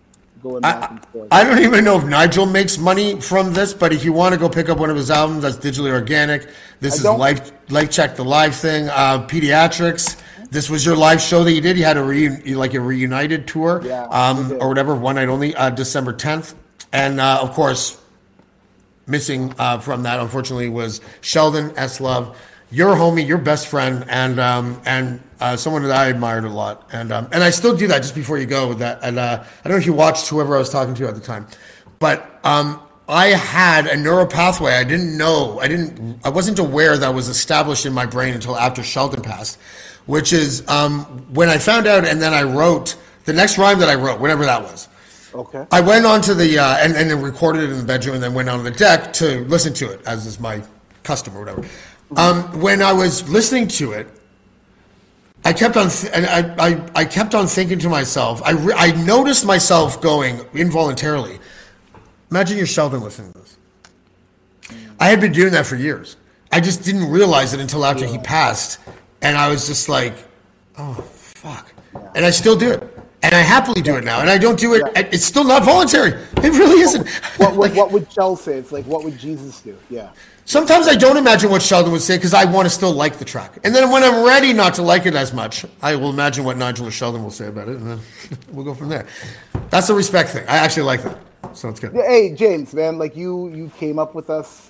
I don't even know if Nigel makes money from this, but if you want to go pick up one of his albums, that's digitally organic. This is Life Check, the live thing. Pediatrics. This was your live show that you did. You had a reunited tour, or whatever, one night only, December 10th, and of course, missing from that, unfortunately, was Sheldon S. Love, your homie, your best friend, and someone that I admired a lot, and I still do that. Just before you go with that, and I don't know if you watched whoever I was talking to at the time, but I had a neural pathway. I wasn't aware that was established in my brain until after Sheldon passed. Which is when I found out, and then I wrote the next rhyme that I wrote, whatever that was. Okay. I went on to the and then recorded it in the bedroom, and then went on the deck to listen to it, as is my custom or whatever. When I was listening to it, I kept on I kept on thinking to myself. I noticed myself going involuntarily. Imagine you're Sheldon listening to this. I had been doing that for years. I just didn't realize it until after he passed. And I was just like, oh, fuck. And I still do it. And I happily do it now. And I don't do it. It's still not voluntary. It really isn't. What would Shel say? It's like, what would Jesus do? Yeah. Sometimes I don't imagine what Sheldon would say because I want to still like the track. And then when I'm ready not to like it as much, I will imagine what Nigel or Sheldon will say about it. And then we'll go from there. That's the respect thing. I actually like that. So it's good. Hey, James, man, like you came up with us.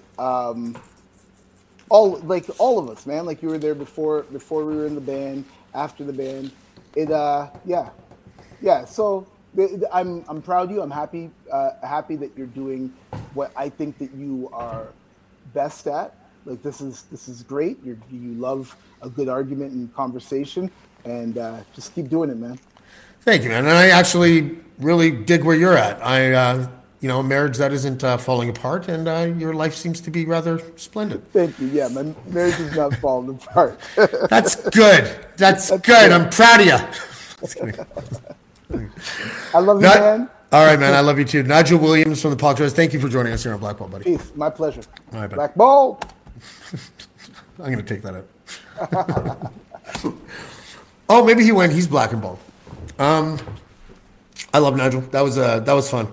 All of us, man. Like you were there before we were in the band, after the band. So I'm proud of you. I'm happy that you're doing what I think that you are best at. Like this is great. You love a good argument and conversation, and just keep doing it, man. Thank you, man. And I actually really dig where you're at. A marriage that isn't falling apart, and your life seems to be rather splendid. Thank you. Yeah, my marriage is not falling apart. That's good. That's good. I'm proud of you. I love you, man. All right, man. I love you too. Nigel Williams from the podcast. Thank you for joining us here on Black Ball, buddy. Peace. My pleasure. All right, Black Ball. I'm going to take that out. Oh, maybe he's black and bald. I love Nigel. That was fun.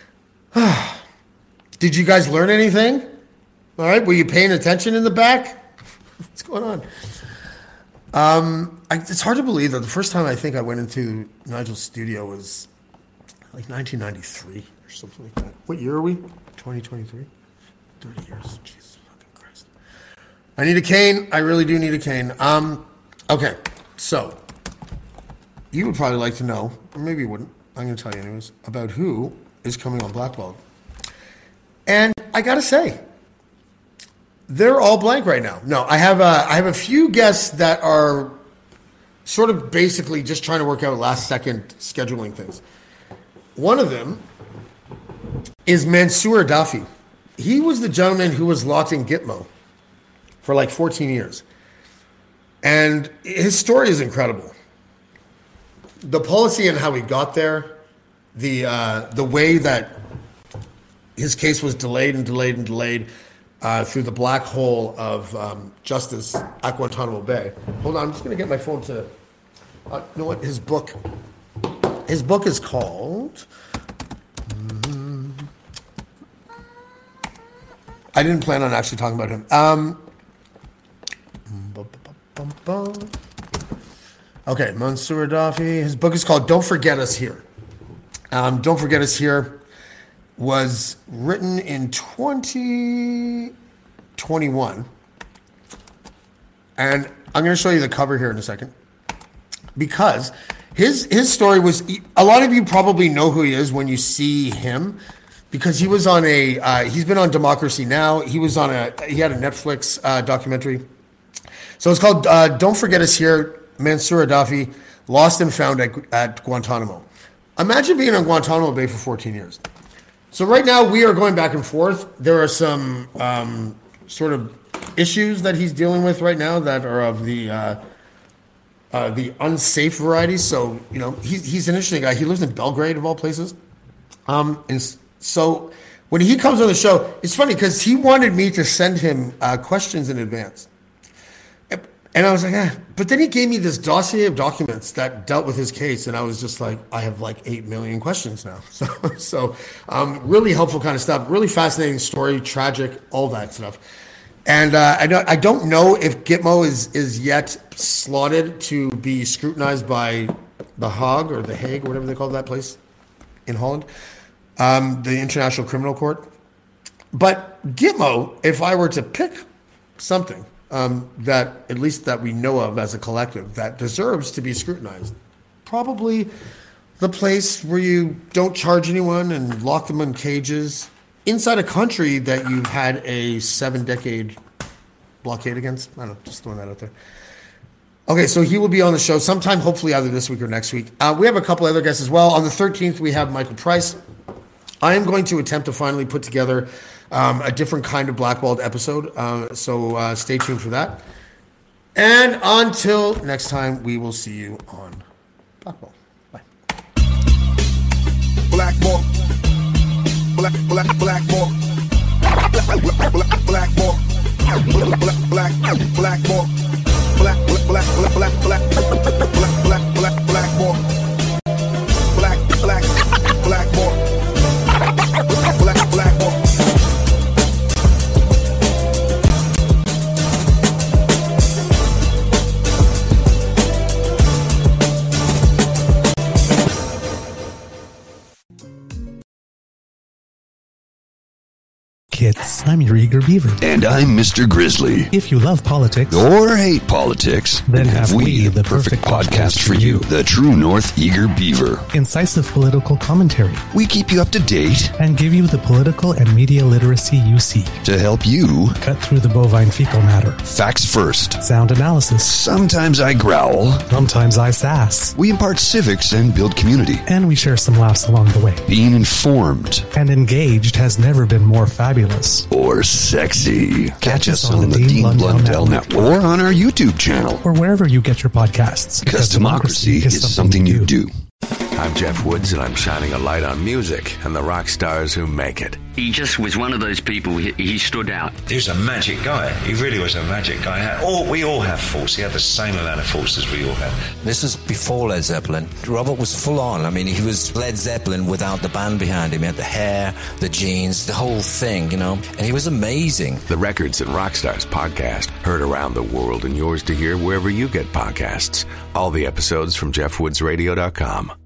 Did you guys learn anything? All right. Were you paying attention in the back? What's going on? It's hard to believe that the first time I think I went into Nigel's studio was like 1993 or something like that. What year are we? 2023? 30 years. Jesus fucking Christ. I need a cane. I really do need a cane. Okay. So, you would probably like to know, or maybe you wouldn't, I'm going to tell you anyways, about who is coming on Blackballed. And I got to say, they're all blank right now. No, I have a few guests that are sort of basically just trying to work out last second scheduling things. One of them is Mansour Duffy. He was the gentleman who was locked in Gitmo for like 14 years. And his story is incredible. The policy and how he got there, the way that his case was delayed through the black hole of justice at Guantanamo Bay. Hold on, I'm just going to get my phone to... you know what? His book is called... I didn't plan on actually talking about him. Okay, Mansour Duffy. His book is called Don't Forget Us Here. Don't Forget Us Here was written in 2021. And I'm going to show you the cover here in a second. Because his story was... A lot of you probably know who he is when you see him. Because he was on he's been on Democracy Now! He had a Netflix documentary. So it's called Don't Forget Us Here, Mansour Duffy, Lost and Found at Guantanamo. Imagine being on Guantanamo Bay for 14 years. So right now we are going back and forth. There are some sort of issues that he's dealing with right now that are of the unsafe variety. So, he's an interesting guy. He lives in Belgrade, of all places. So when he comes on the show, it's funny because he wanted me to send him questions in advance. And I was like, But then he gave me this dossier of documents that dealt with his case. And I was just like, I have like 8 million questions now. So really helpful kind of stuff. Really fascinating story, tragic, all that stuff. And I don't know if Gitmo is yet slotted to be scrutinized by the Hague or the Hague, or whatever they call that place in Holland, the International Criminal Court. But Gitmo, if I were to pick something that at least that we know of as a collective that deserves to be scrutinized, probably the place where you don't charge anyone and lock them in cages inside a country that you've had a 7-decade blockade against. I don't know, just throwing that out there. Okay, so he will be on the show sometime, hopefully either this week or next week. We have a couple other guests as well. On the 13th, we have Michael Price. I am going to attempt to finally put together a different kind of Blackballed episode, so stay tuned for that. And until next time, we will see you on Blackball. Bye. Blackmore. Blackmore. Blackmore. Blackmore. Blackmore. Blackmore. Kids, I'm your eager beaver. And I'm Mr. Grizzly. If you love politics or hate politics, then have we the perfect podcast for you. The True North Eager Beaver. Incisive political commentary. We keep you up to date and give you the political and media literacy you seek to help you cut through the bovine fecal matter. Facts first. Sound analysis. Sometimes I growl. Sometimes I sass. We impart civics and build community. And we share some laughs along the way. Being informed and engaged has never been more fabulous. Or sexy. Catch us on the Dean Blundell Network. Or on our YouTube channel. Or wherever you get your podcasts. Because democracy is something you do. I'm Jeff Woods, and I'm shining a light on music and the rock stars who make it. He just was one of those people, he stood out. He was a magic guy. He really was a magic guy. We all have faults. He had the same amount of faults as we all have. This was before Led Zeppelin. Robert was full on. I mean, he was Led Zeppelin without the band behind him. He had the hair, the jeans, the whole thing, you know. And he was amazing. The Records and Rockstars podcast, heard around the world and yours to hear wherever you get podcasts. All the episodes from JeffWoodsRadio.com.